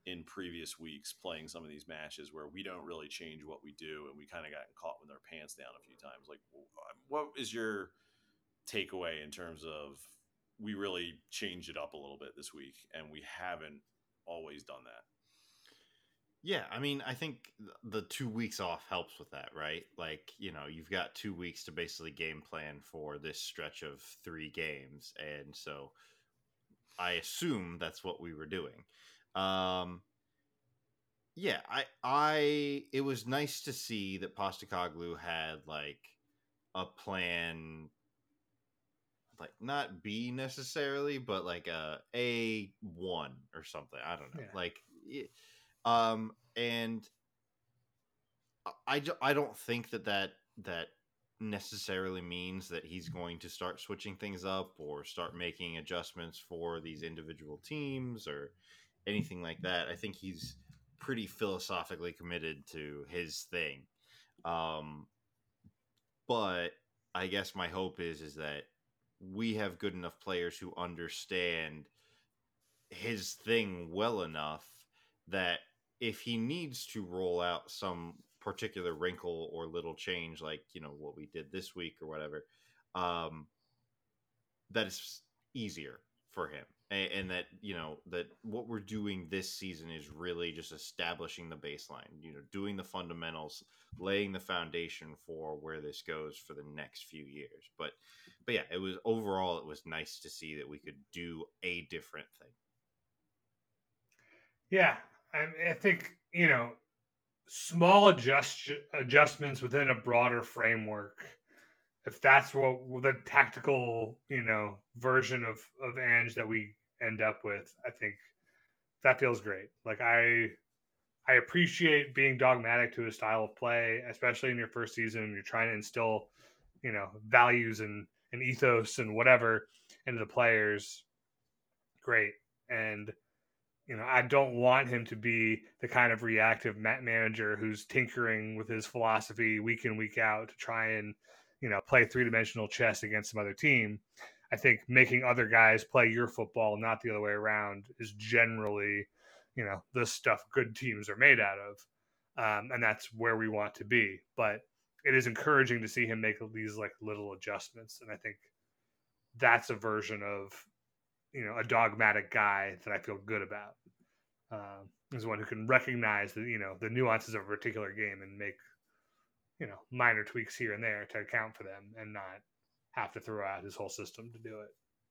in previous weeks playing some of these matches where we don't really change what we do and we kind of gotten caught with our pants down a few times. Like, what is your takeaway in terms of we really changed it up a little bit this week and we haven't always done that? Yeah, I mean, I think the two weeks off helps with that, right? Like, you know, you've got two weeks to basically game plan for this stretch of three games. And so I assume that's what we were doing. Um, yeah, I, I, it was nice to see that Postecoglou had like a plan, like not B necessarily, but like a A one or something. I don't know. Yeah. Like, it, Um, and I, I don't think that, that that necessarily means that he's going to start switching things up or start making adjustments for these individual teams or anything like that. I think he's pretty philosophically committed to his thing. Um, but I guess my hope is, is that we have good enough players who understand his thing well enough that if he needs to roll out some particular wrinkle or little change, like, you know, what we did this week or whatever, um, that is easier for him. And, and that, you know, that what we're doing this season is really just establishing the baseline, you know, doing the fundamentals, laying the foundation for where this goes for the next few years. But, but yeah, it was overall, it was nice to see that we could do a different thing. Yeah, I, I think, you know, small adjust adjustments within a broader framework, if that's what the tactical, you know, version of, of Ange that we end up with, I think that feels great. Like, I I appreciate being dogmatic to his style of play, especially in your first season. You're trying to instill, you know, values and, and ethos and whatever into the players. Great. And you know, I don't want him to be the kind of reactive manager who's tinkering with his philosophy week in, week out to try and, you know, play three-dimensional chess against some other team. I think making other guys play your football, not the other way around, is generally, you know, the stuff good teams are made out of. Um, and that's where we want to be. But it is encouraging to see him make these like little adjustments. And I think that's a version of, you know, a dogmatic guy that I feel good about. Um, is one who can recognize the, you know, the nuances of a particular game and make, you know, minor tweaks here and there to account for them and not have to throw out his whole system to do it.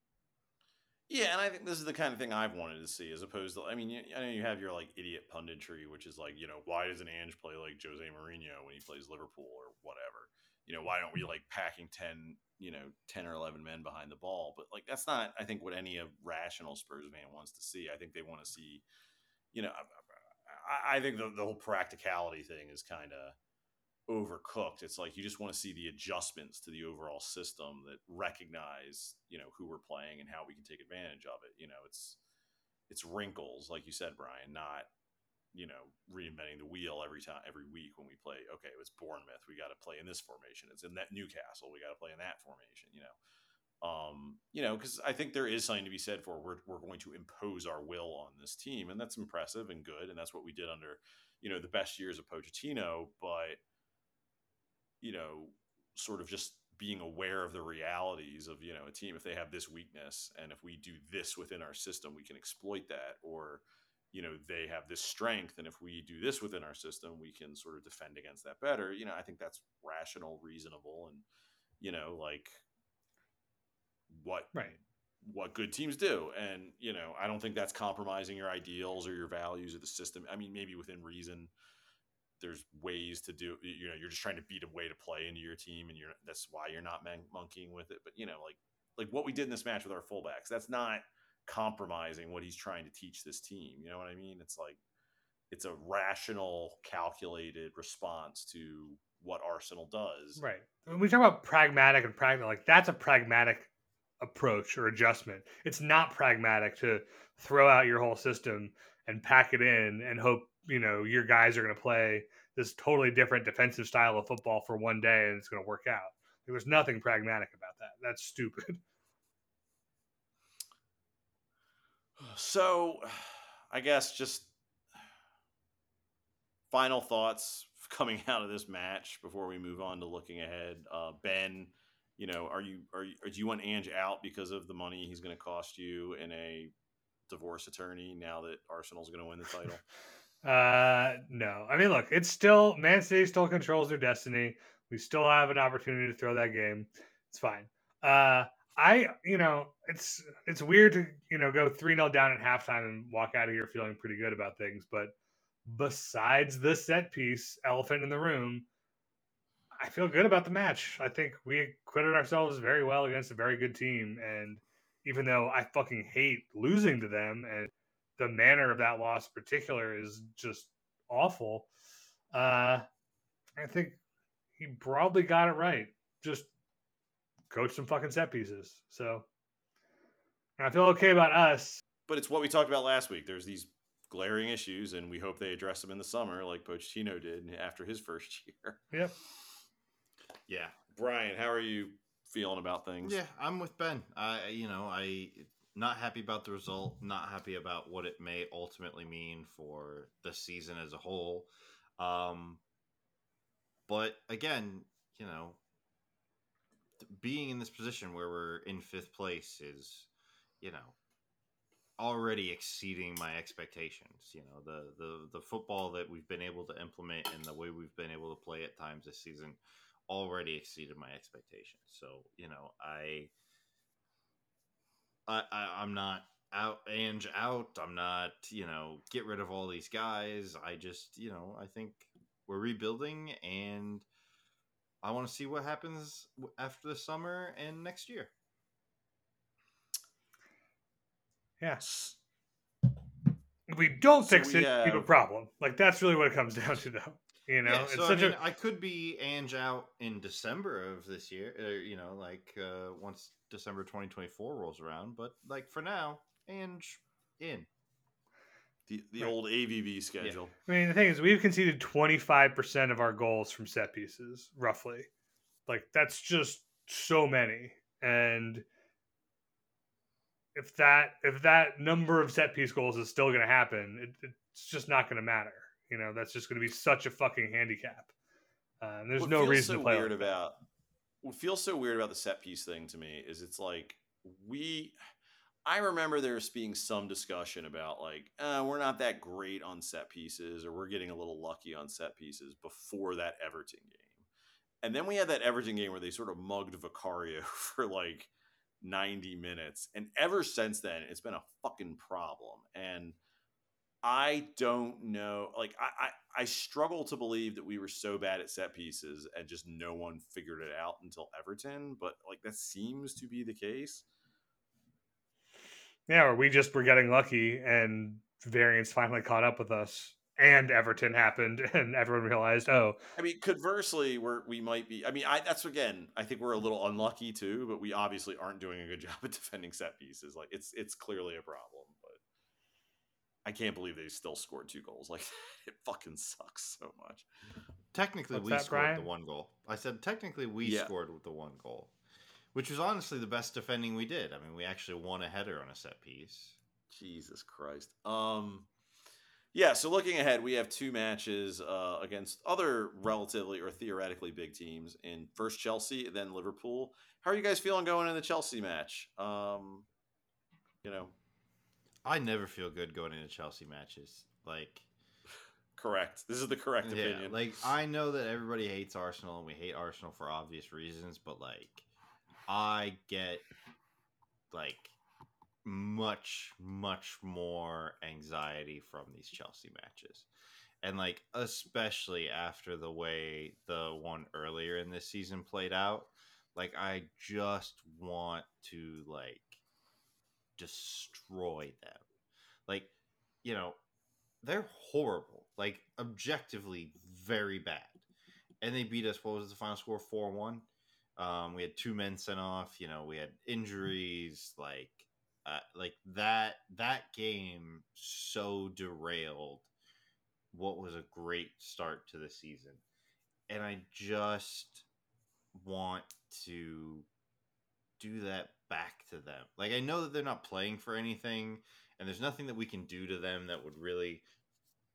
Yeah, and I think this is the kind of thing I've wanted to see, as opposed to, I mean, I know you have your like idiot punditry, which is like, you know, why doesn't Ange play like Jose Mourinho when he plays Liverpool or whatever? You know, why don't we like packing ten, you know, ten or eleven men behind the ball? But like, that's not, I think, what any of rational Spurs fan wants to see. I think they want to see, you know, I, I think the, the whole practicality thing is kind of overcooked. It's like you just want to see the adjustments to the overall system that recognize, you know, who we're playing and how we can take advantage of it. You know, it's it's wrinkles, like you said, Brian, not, you know, reinventing the wheel every time, every week when we play. Okay, it's Bournemouth, we got to play in this formation. It's in that Newcastle, we got to play in that formation. You know, um, you know, because I think there is something to be said for we're we're going to impose our will on this team, and that's impressive and good, and that's what we did under, you know, the best years of Pochettino. But you know, sort of just being aware of the realities of, you know, a team, if they have this weakness and if we do this within our system, we can exploit that. Or, you know, they have this strength and if we do this within our system, we can sort of defend against that better. You know, I think that's rational, reasonable, and, you know, like what, right. what good teams do. And, you know, I don't think that's compromising your ideals or your values or the system. I mean, maybe within reason, there's ways to do, you know, you're just trying to beat a way to play into your team, and you're that's why you're not man- monkeying with it. But you know, like like what we did in this match with our fullbacks, that's not compromising what he's trying to teach this team. You know what I mean? It's like it's a rational, calculated response to what Arsenal does. Right. When we talk about pragmatic and pragmatic, like that's a pragmatic approach or adjustment. It's not pragmatic to throw out your whole system and pack it in and hope, you know, your guys are going to play this totally different defensive style of football for one day and it's going to work out. There was nothing pragmatic about that. That's stupid. So I guess just final thoughts coming out of this match before we move on to looking ahead. Uh, Ben, you know, are you are you, do you want Ange out because of the money he's going to cost you in a divorce attorney now that Arsenal's going to win the title? Uh, no. I mean, look, it's still Man City still controls their destiny. We still have an opportunity to throw that game. It's fine. Uh, I, you know, it's it's weird to you know go three nil down at halftime and walk out of here feeling pretty good about things. But besides the set piece elephant in the room, I feel good about the match. I think we acquitted ourselves very well against a very good team. And even though I fucking hate losing to them and the manner of that loss in particular is just awful, uh, I think he probably got it right. Just coach some fucking set pieces. So I feel okay about us. But it's what we talked about last week. There's these glaring issues, and we hope they address them in the summer like Pochettino did after his first year. Yep. Yeah. Brian, how are you feeling about things? Yeah, I'm with Ben. I, you know, I not happy about the result, not happy about what it may ultimately mean for the season as a whole. Um, but again, you know, being in this position where we're in fifth place is, you know, already exceeding my expectations. You know, the the the football that we've been able to implement and the way we've been able to play at times this season already exceeded my expectations. So, you know, I, I, I I'm not out Ange out. I'm not, you know, get rid of all these guys. I just, you know, I think we're rebuilding, and I want to see what happens after the summer and next year. Yes. If we don't So fix we it, we have a have- problem. Like, that's really what it comes down to, though. You know, Yeah, it's so such I mean, a I could be Ange out in December of this year, or, you know, like uh, once December twenty twenty-four rolls around. But like for now, Ange in. The the Right. old A V B schedule. I mean, the thing is, we've conceded twenty-five percent of our goals from set pieces, roughly. Like, that's just so many. And if that if that number of set piece goals is still going to happen, it, it's just not going to matter. You know, that's just going to be such a fucking handicap. Uh, and there's What no feels reason so to play weird like that. about what feels so weird about the set piece thing to me is it's like we I remember there's being some discussion about like uh, we're not that great on set pieces, or we're getting a little lucky on set pieces before that Everton game. And then we had that Everton game where they sort of mugged Vicario for like ninety minutes. And ever since then, it's been a fucking problem. And I don't know. Like, I, I, I struggle to believe that we were so bad at set pieces and just no one figured it out until Everton. But, like, that seems to be the case. Yeah, or we just were getting lucky and variance finally caught up with us. And Everton happened, and everyone realized, oh, I mean, conversely, we're, we might be. I mean, I that's again, I think we're a little unlucky too, but we obviously aren't doing a good job at defending set pieces. Like, it's it's clearly a problem, but I can't believe they still scored two goals. Like, it fucking sucks so much. Technically, What's we that, scored Brian? the one goal. I said technically we Yeah. scored with the one goal, which was honestly the best defending we did. I mean, we actually won a header on a set piece. Jesus Christ. Um, yeah. So looking ahead, we have two matches uh, against other relatively or theoretically big teams. In first Chelsea, then Liverpool. How are you guys feeling going in the Chelsea match? Um, you know, I never feel good going into Chelsea matches. Like, correct. This is the correct yeah, opinion. like I know that everybody hates Arsenal and we hate Arsenal for obvious reasons, but like, I get like much, much more anxiety from these Chelsea matches. And like, especially after the way the one earlier in this season played out, like I just want to like destroy them. Like, you know, they're horrible. Like, objectively very bad. And they beat us, what was the final score? four one. Um, we had two men sent off, you know, we had injuries, like uh, like that that game so derailed what was a great start to the season. And I just want to do that back to them. Like, I know that they're not playing for anything, and there's nothing that we can do to them that would really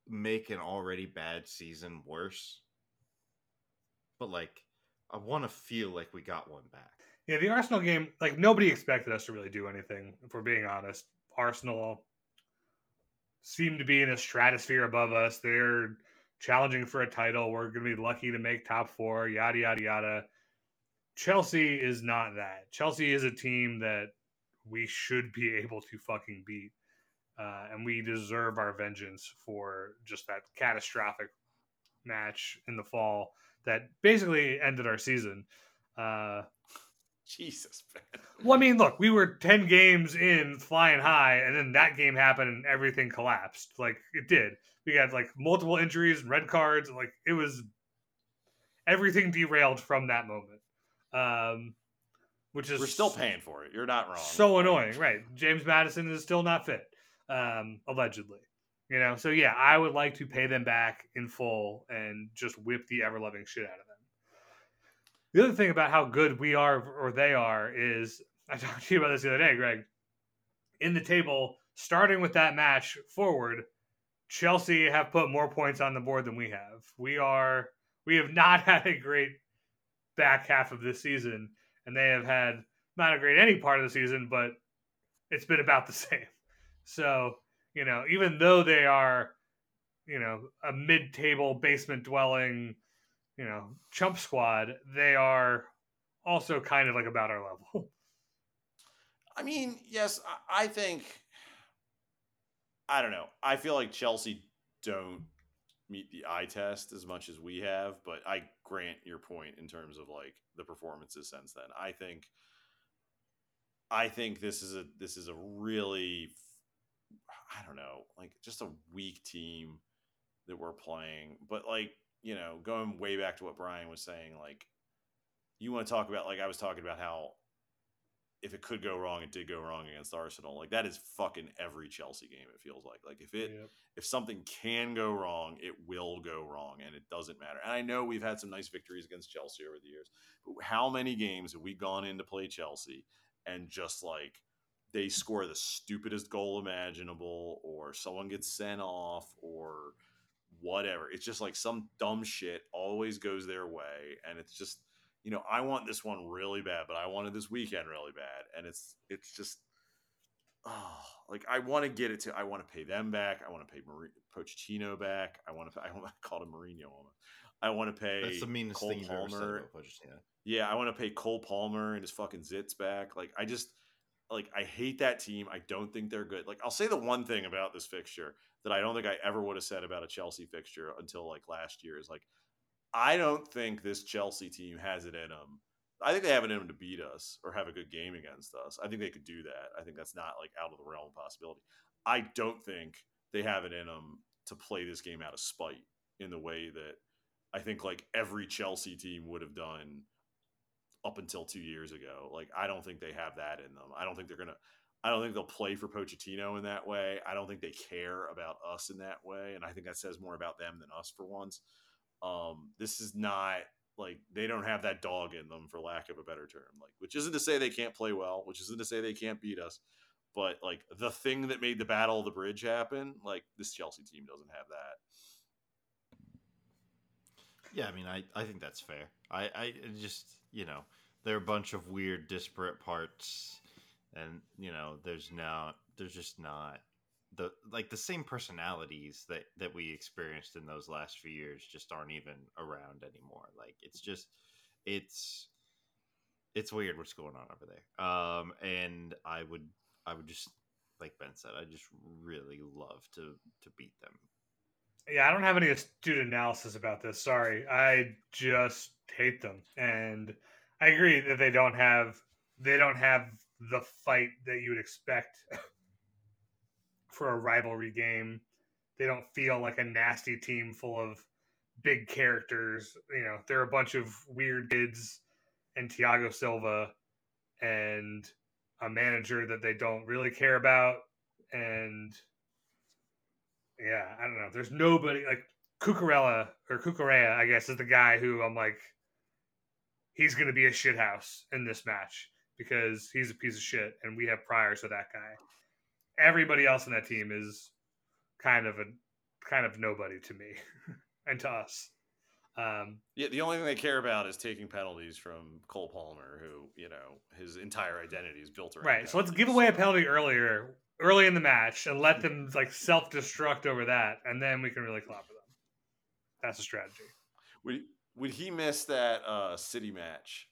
make an already bad season worse. But like, I want to feel like we got one back. Yeah, the Arsenal game, like nobody expected us to really do anything, if we're being honest. Arsenal seem to be in a stratosphere above us. They're challenging for a title. We're going to be lucky to make top four, yada, yada, yada. Chelsea is not that. Chelsea is a team that we should be able to fucking beat. Uh, and we deserve our vengeance for just that catastrophic match in the fall that basically ended our season. Uh, Jesus, man. Well, I mean, look, we were ten games in flying high, and then that game happened and everything collapsed. Like, it did. We had, like, multiple injuries and red cards. Like, it was... Everything derailed from that moment. Um, which is... We're still paying for it. You're not wrong. So annoying, right. James Maddison is still not fit, um, allegedly. You know, so yeah, I would like to pay them back in full and just whip the ever-loving shit out of them. The other thing about how good we are or they are is, I talked to you about this the other day, Greg. In the table, starting with that match forward, Chelsea have put more points on the board than we have. We are, we have not had a great back half of this season, and they have had not a great any part of the season, but it's been about the same. So, you know, even though they are, you know, a mid-table basement dwelling, you know, chump squad, they are also kind of like about our level. I mean, yes, I think, I don't know. I feel like Chelsea don't meet the eye test as much as we have, but I grant your point in terms of like the performances since then. I think, I think this is a, this is a really, I don't know, like just a weak team that we're playing, but like, you know, going way back to what Brian was saying, like, you want to talk about, like, I was talking about how if it could go wrong, it did go wrong against Arsenal. Like, that is fucking every Chelsea game, it feels like. Like, if it, yep. if something can go wrong, it will go wrong, and it doesn't matter. And I know we've had some nice victories against Chelsea over the years, but how many games have we gone in to play Chelsea and just, like, they score the stupidest goal imaginable, or someone gets sent off, or whatever. It's just like some dumb shit always goes their way. And it's just, you know, I want this one really bad, but I wanted this weekend really bad. And it's, it's just, oh, like I want to get it to, I want to pay them back. I want to pay Mar- Pochettino back. I want to, I want to call him Mourinho almost. I want to pay That's the meanest Cole thing you've Palmer. ever said about Pochettino. Yeah. I want to pay Cole Palmer and his fucking zits back. Like, I just, like, I hate that team. I don't think they're good. Like, I'll say the one thing about this fixture that I don't think I ever would have said about a Chelsea fixture until like last year is like, I don't think this Chelsea team has it in them. I think they have it in them to beat us or have a good game against us. I think they could do that. I think that's not like out of the realm of possibility. I don't think they have it in them to play this game out of spite in the way that I think like every Chelsea team would have done up until two years ago. Like, I don't think they have that in them. I don't think they're going to, I don't think they'll play for Pochettino in that way. I don't think they care about us in that way. And I think that says more about them than us for once. Um, this is not like, they don't have that dog in them, for lack of a better term, like, which isn't to say they can't play well, which isn't to say they can't beat us, but like the thing that made the Battle of the Bridge happen, like this Chelsea team doesn't have that. Yeah. I mean, I, I think that's fair. I, I just, you know, they're a bunch of weird, disparate parts. And, you know, there's not, there's just not the, like the same personalities that, that we experienced in those last few years just aren't even around anymore. Like, it's just, it's, it's weird what's going on over there. Um, and I would, I would just, like Ben said, I just really love to, to beat them. Yeah, I don't have any astute analysis about this. Sorry. I just hate them. And I agree that they don't have, they don't have the fight that you would expect for a rivalry game. They don't feel like a nasty team full of big characters. You know, they're a bunch of weird kids and Thiago Silva and a manager that they don't really care about. And yeah, I don't know. There's nobody like Cucurella or Cucurella, I guess, is the guy who I'm like, he's going to be a shithouse in this match because he's a piece of shit and we have priors to that guy. Everybody else in that team is kind of a kind of nobody to me and to us. Um, yeah, the only thing they care about is taking penalties from Cole Palmer, who, you know, his entire identity is built around. Right. So let's give penalties, away a so- penalty earlier, early in the match, and let them like self-destruct over that, and then we can really clap for them. That's a strategy. Would would he miss that uh, City match,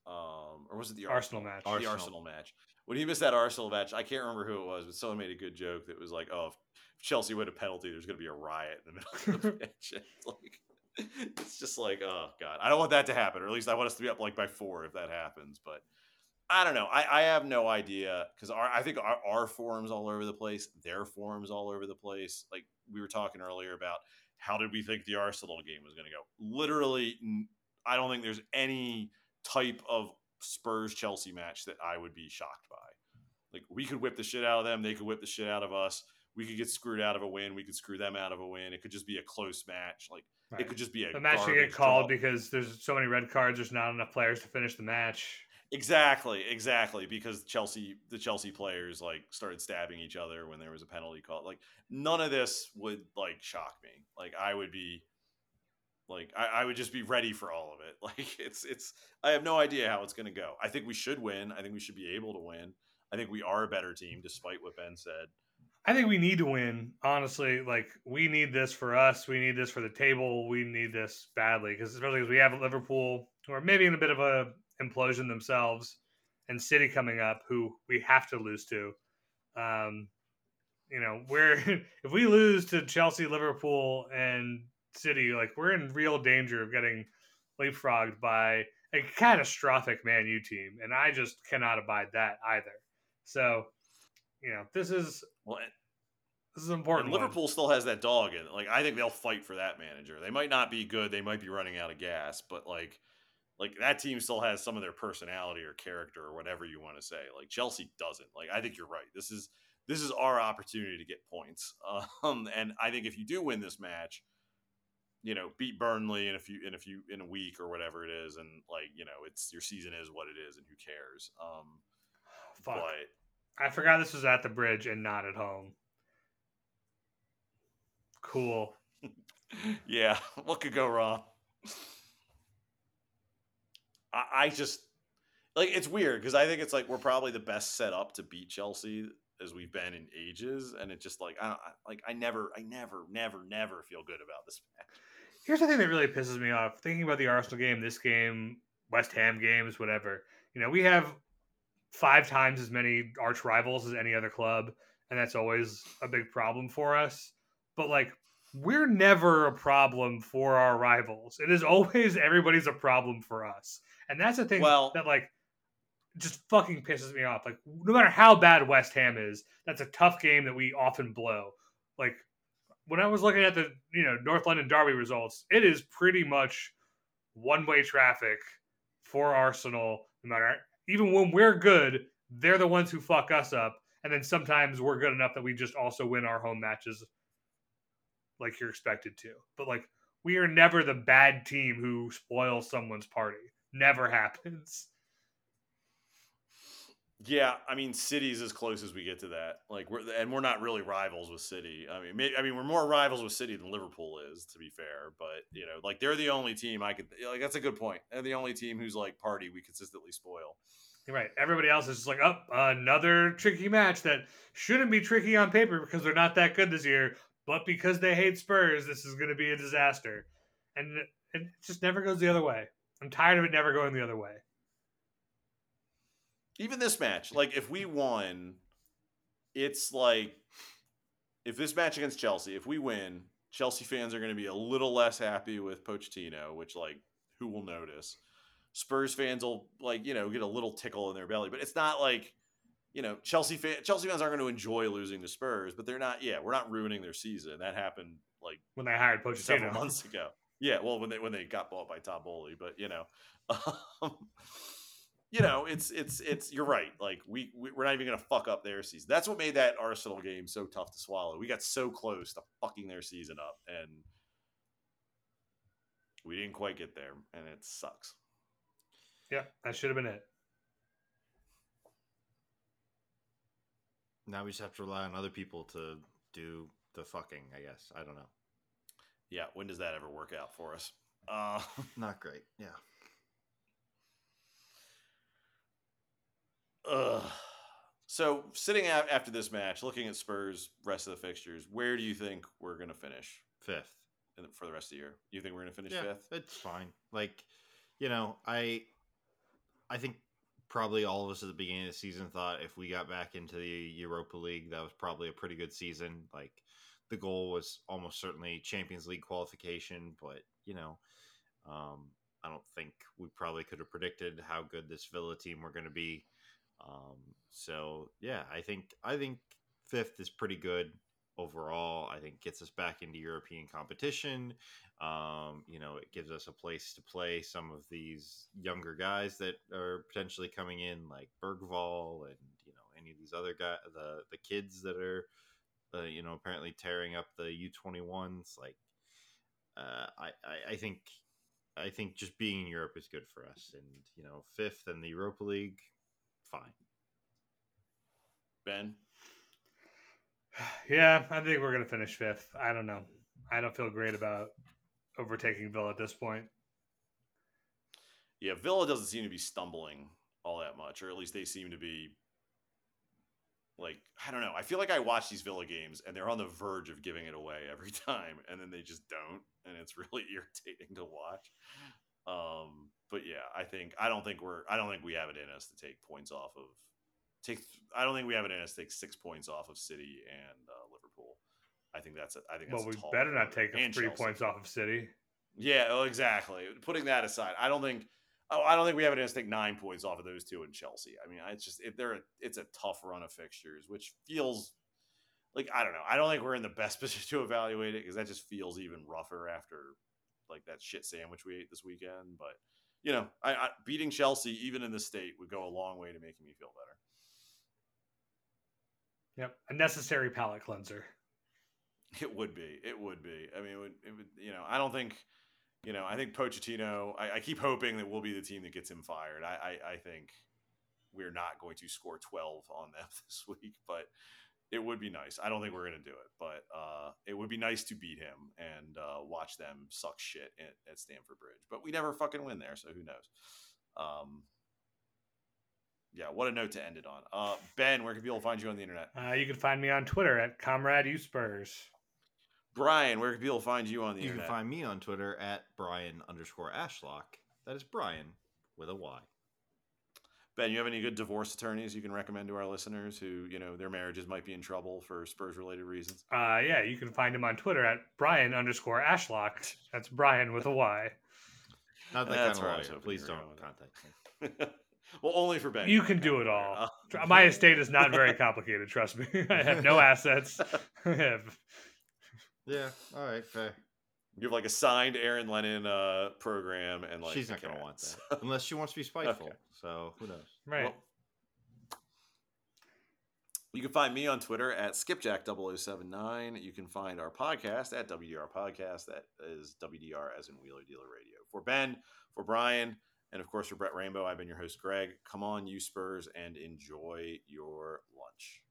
um, or was it the Arsenal Arsenal, match. The Arsenal. Arsenal match. When he missed that Arsenal match, I can't remember who it was, but someone made a good joke that was like, "Oh, if Chelsea win a penalty, there's going to be a riot in the middle of the pitch." It's like, it's just like, oh god, I don't want that to happen, or at least I want us to be up like by four if that happens. But I don't know. I, I have no idea because our I think our, our forums all over the place, their forums all over the place. Like we were talking earlier about how did we think the Arsenal game was going to go? Literally, I don't think there's any type of Spurs Chelsea match that I would be shocked by. Like we could whip the shit out of them, they could whip the shit out of us. We could get screwed out of a win. We could screw them out of a win. It could just be a close match. Like Right. it could just be a The match should garbage get called draw. because there's so many red cards. There's not enough players to finish the match. Exactly, exactly. Because Chelsea, the Chelsea players like started stabbing each other when there was a penalty call. Like none of this would like shock me. Like I would be, like I, I would just be ready for all of it. Like it's it's. I have no idea how it's going to go. I think we should win. I think we should be able to win. I think we are a better team, despite what Ben said. I think we need to win, honestly. Like, we need this for us. We need this for the table. We need this badly, because especially because we have Liverpool, who are maybe in a bit of a implosion themselves, and City coming up, who we have to lose to. Um, you know, we're if we lose to Chelsea, Liverpool, and City, like we're in real danger of getting leapfrogged by a catastrophic Man U team, and I just cannot abide that either. So, you know, this is Well, this is an important. and one. Liverpool still has that dog in it. Like I think they'll fight for that manager. They might not be good. They might be running out of gas, but like, like that team still has some of their personality or character or whatever you want to say. Like Chelsea doesn't. Like I think you're right. This is this is our opportunity to get points. Um, and I think if you do win this match, you know, beat Burnley in a few in a few in a week or whatever it is, and like you know, it's your season is what it is, and who cares? Um, Fuck. but I forgot this was at the Bridge and not at home. Cool. yeah, what could go wrong? I, I just like it's weird because I think it's like we're probably the best set up to beat Chelsea as we've been in ages, and it just like I don't I- like I never I never never never feel good about this match. Here's the thing that really pisses me off. Thinking about the Arsenal game, this game, West Ham games, whatever. You know, we have five times as many arch rivals as any other club, and that's always a big problem for us. But like, we're never a problem for our rivals. It is always everybody's a problem for us, and that's the thing Well- that like just fucking pisses me off. Like, no matter how bad West Ham is, that's a tough game that we often blow. Like, when I was looking at the, you know, North London Derby results, it is pretty much one-way traffic for Arsenal. No matter, even when we're good, they're the ones who fuck us up. And then sometimes we're good enough that we just also win our home matches like you're expected to. But, like, we are never the bad team who spoils someone's party. Never happens. Yeah, I mean, City's as close as we get to that. Like, we're and we're not really rivals with City. I mean, maybe, I mean, we're more rivals with City than Liverpool is, to be fair. But you know, like they're the only team I could like. That's a good point. They're the only team whose like party we consistently spoil. You're right. Everybody else is just like, oh, another tricky match that shouldn't be tricky on paper because they're not that good this year, but because they hate Spurs, this is going to be a disaster. And it, it just never goes the other way. I'm tired of it never going the other way. Even this match, like if we won, it's like if this match against Chelsea, if we win, Chelsea fans are going to be a little less happy with Pochettino, which like who will notice? Spurs fans will like, you know, get a little tickle in their belly, but it's not like, you know, Chelsea fan, Chelsea fans aren't going to enjoy losing to Spurs, but they're not, yeah, we're not ruining their season. That happened like When they hired several Pochettino. months ago. Yeah, well, when they when they got bought by Todd Bowley, but you know, um, you know, it's it's it's. You're right. Like we, we we're not even gonna fuck up their season. That's what made that Arsenal game so tough to swallow. We got so close to fucking their season up, and we didn't quite get there, and it sucks. Yeah, that should have been it. Now we just have to rely on other people to do the fucking, I guess. I don't know. Yeah, when does that ever work out for us? Uh, Not great. Yeah. Ugh. So sitting out after this match, looking at Spurs rest of the fixtures, where do you think we're going to finish Fifth. in the, for the rest of the year? You think we're going to finish Yeah, fifth? it's fine. Like, you know, I I think probably all of us at the beginning of the season thought if we got back into the Europa League, that was probably a pretty good season. Like, the goal was almost certainly Champions League qualification, but, you know, um, I don't think we probably could have predicted how good this Villa team were going to be. Um, so yeah, I think I think fifth is pretty good overall. I think gets us back into European competition. Um, you know, it gives us a place to play some of these younger guys that are potentially coming in, like Bergvall and you know any of these other guys, the the kids that are, uh, you know, apparently tearing up the U twenty-ones. Like, uh, I, I I think I think just being in Europe is good for us, and you know, fifth in the Europa League. Fine. Ben? Yeah, I think we're going to finish fifth. I don't know. I don't feel great about overtaking Villa at this point. Yeah, Villa doesn't seem to be stumbling all that much, or at least they seem to be like, I don't know. I feel like I watch these Villa games and they're on the verge of giving it away every time, and then they just don't, and it's really irritating to watch. Um, but yeah, I think I don't think we're I don't think we have it in us to take points off of take. I don't think we have it in us to take six points off of City and uh, Liverpool. I think that's a, I think that's Well, we a tall better not order. take And three Chelsea. points off of City. Yeah, oh, exactly. Putting that aside, I don't think. Oh, I don't think we have it in us to take nine points off of those two in Chelsea. I mean, it's just it, they're a, it's a tough run of fixtures, which feels like I don't know. I don't think we're in the best position to evaluate it because that just feels even rougher after like that shit sandwich we ate this weekend. But you know, I, I, beating Chelsea, even in this state, would go a long way to making me feel better. Yep, a necessary palate cleanser. It would be. It would be. I mean, it would, it would, you know, I don't think, you know, I think Pochettino, I, I keep hoping that we'll be the team that gets him fired. I, I, I think we're not going to score twelve on them this week, but it would be nice. I don't think we're going to do it, but uh, it would be nice to beat him and uh, watch them suck shit at, at Stamford Bridge. But we never fucking win there, so who knows? Um, yeah, what a note to end it on. Uh, Ben, where can people find you on the internet? Uh, you can find me on Twitter at Comrade U Spurs. Brian, where can people find you on the You internet? can find me on Twitter at Brian underscore Ashlock. That is Brian with a Y. Ben, you have any good divorce attorneys you can recommend to our listeners who, you know, their marriages might be in trouble for Spurs-related reasons? Uh, yeah, you can find him on Twitter at Brian underscore Ashlock. That's Brian with a Y. Not that That's kind where I of was lawyer. hoping Please you were don't going with contact me. Well, only for Ben. You can do it all. Uh, My estate is not very complicated, trust me. I have no assets. I have... Yeah, all right, fair. You have like a signed Aaron Lennon uh, program, and like She's the not going to cat, want so- that. Unless she wants to be spiteful. Okay. So, who knows? Right. Well, you can find me on Twitter at skipjack double oh seven nine. You can find our podcast at W D R Podcast. That is W D R as in Wheeler Dealer Radio. For Ben, for Brian, and of course for Brett Rainbow, I've been your host, Greg. Come on, you Spurs, and enjoy your lunch.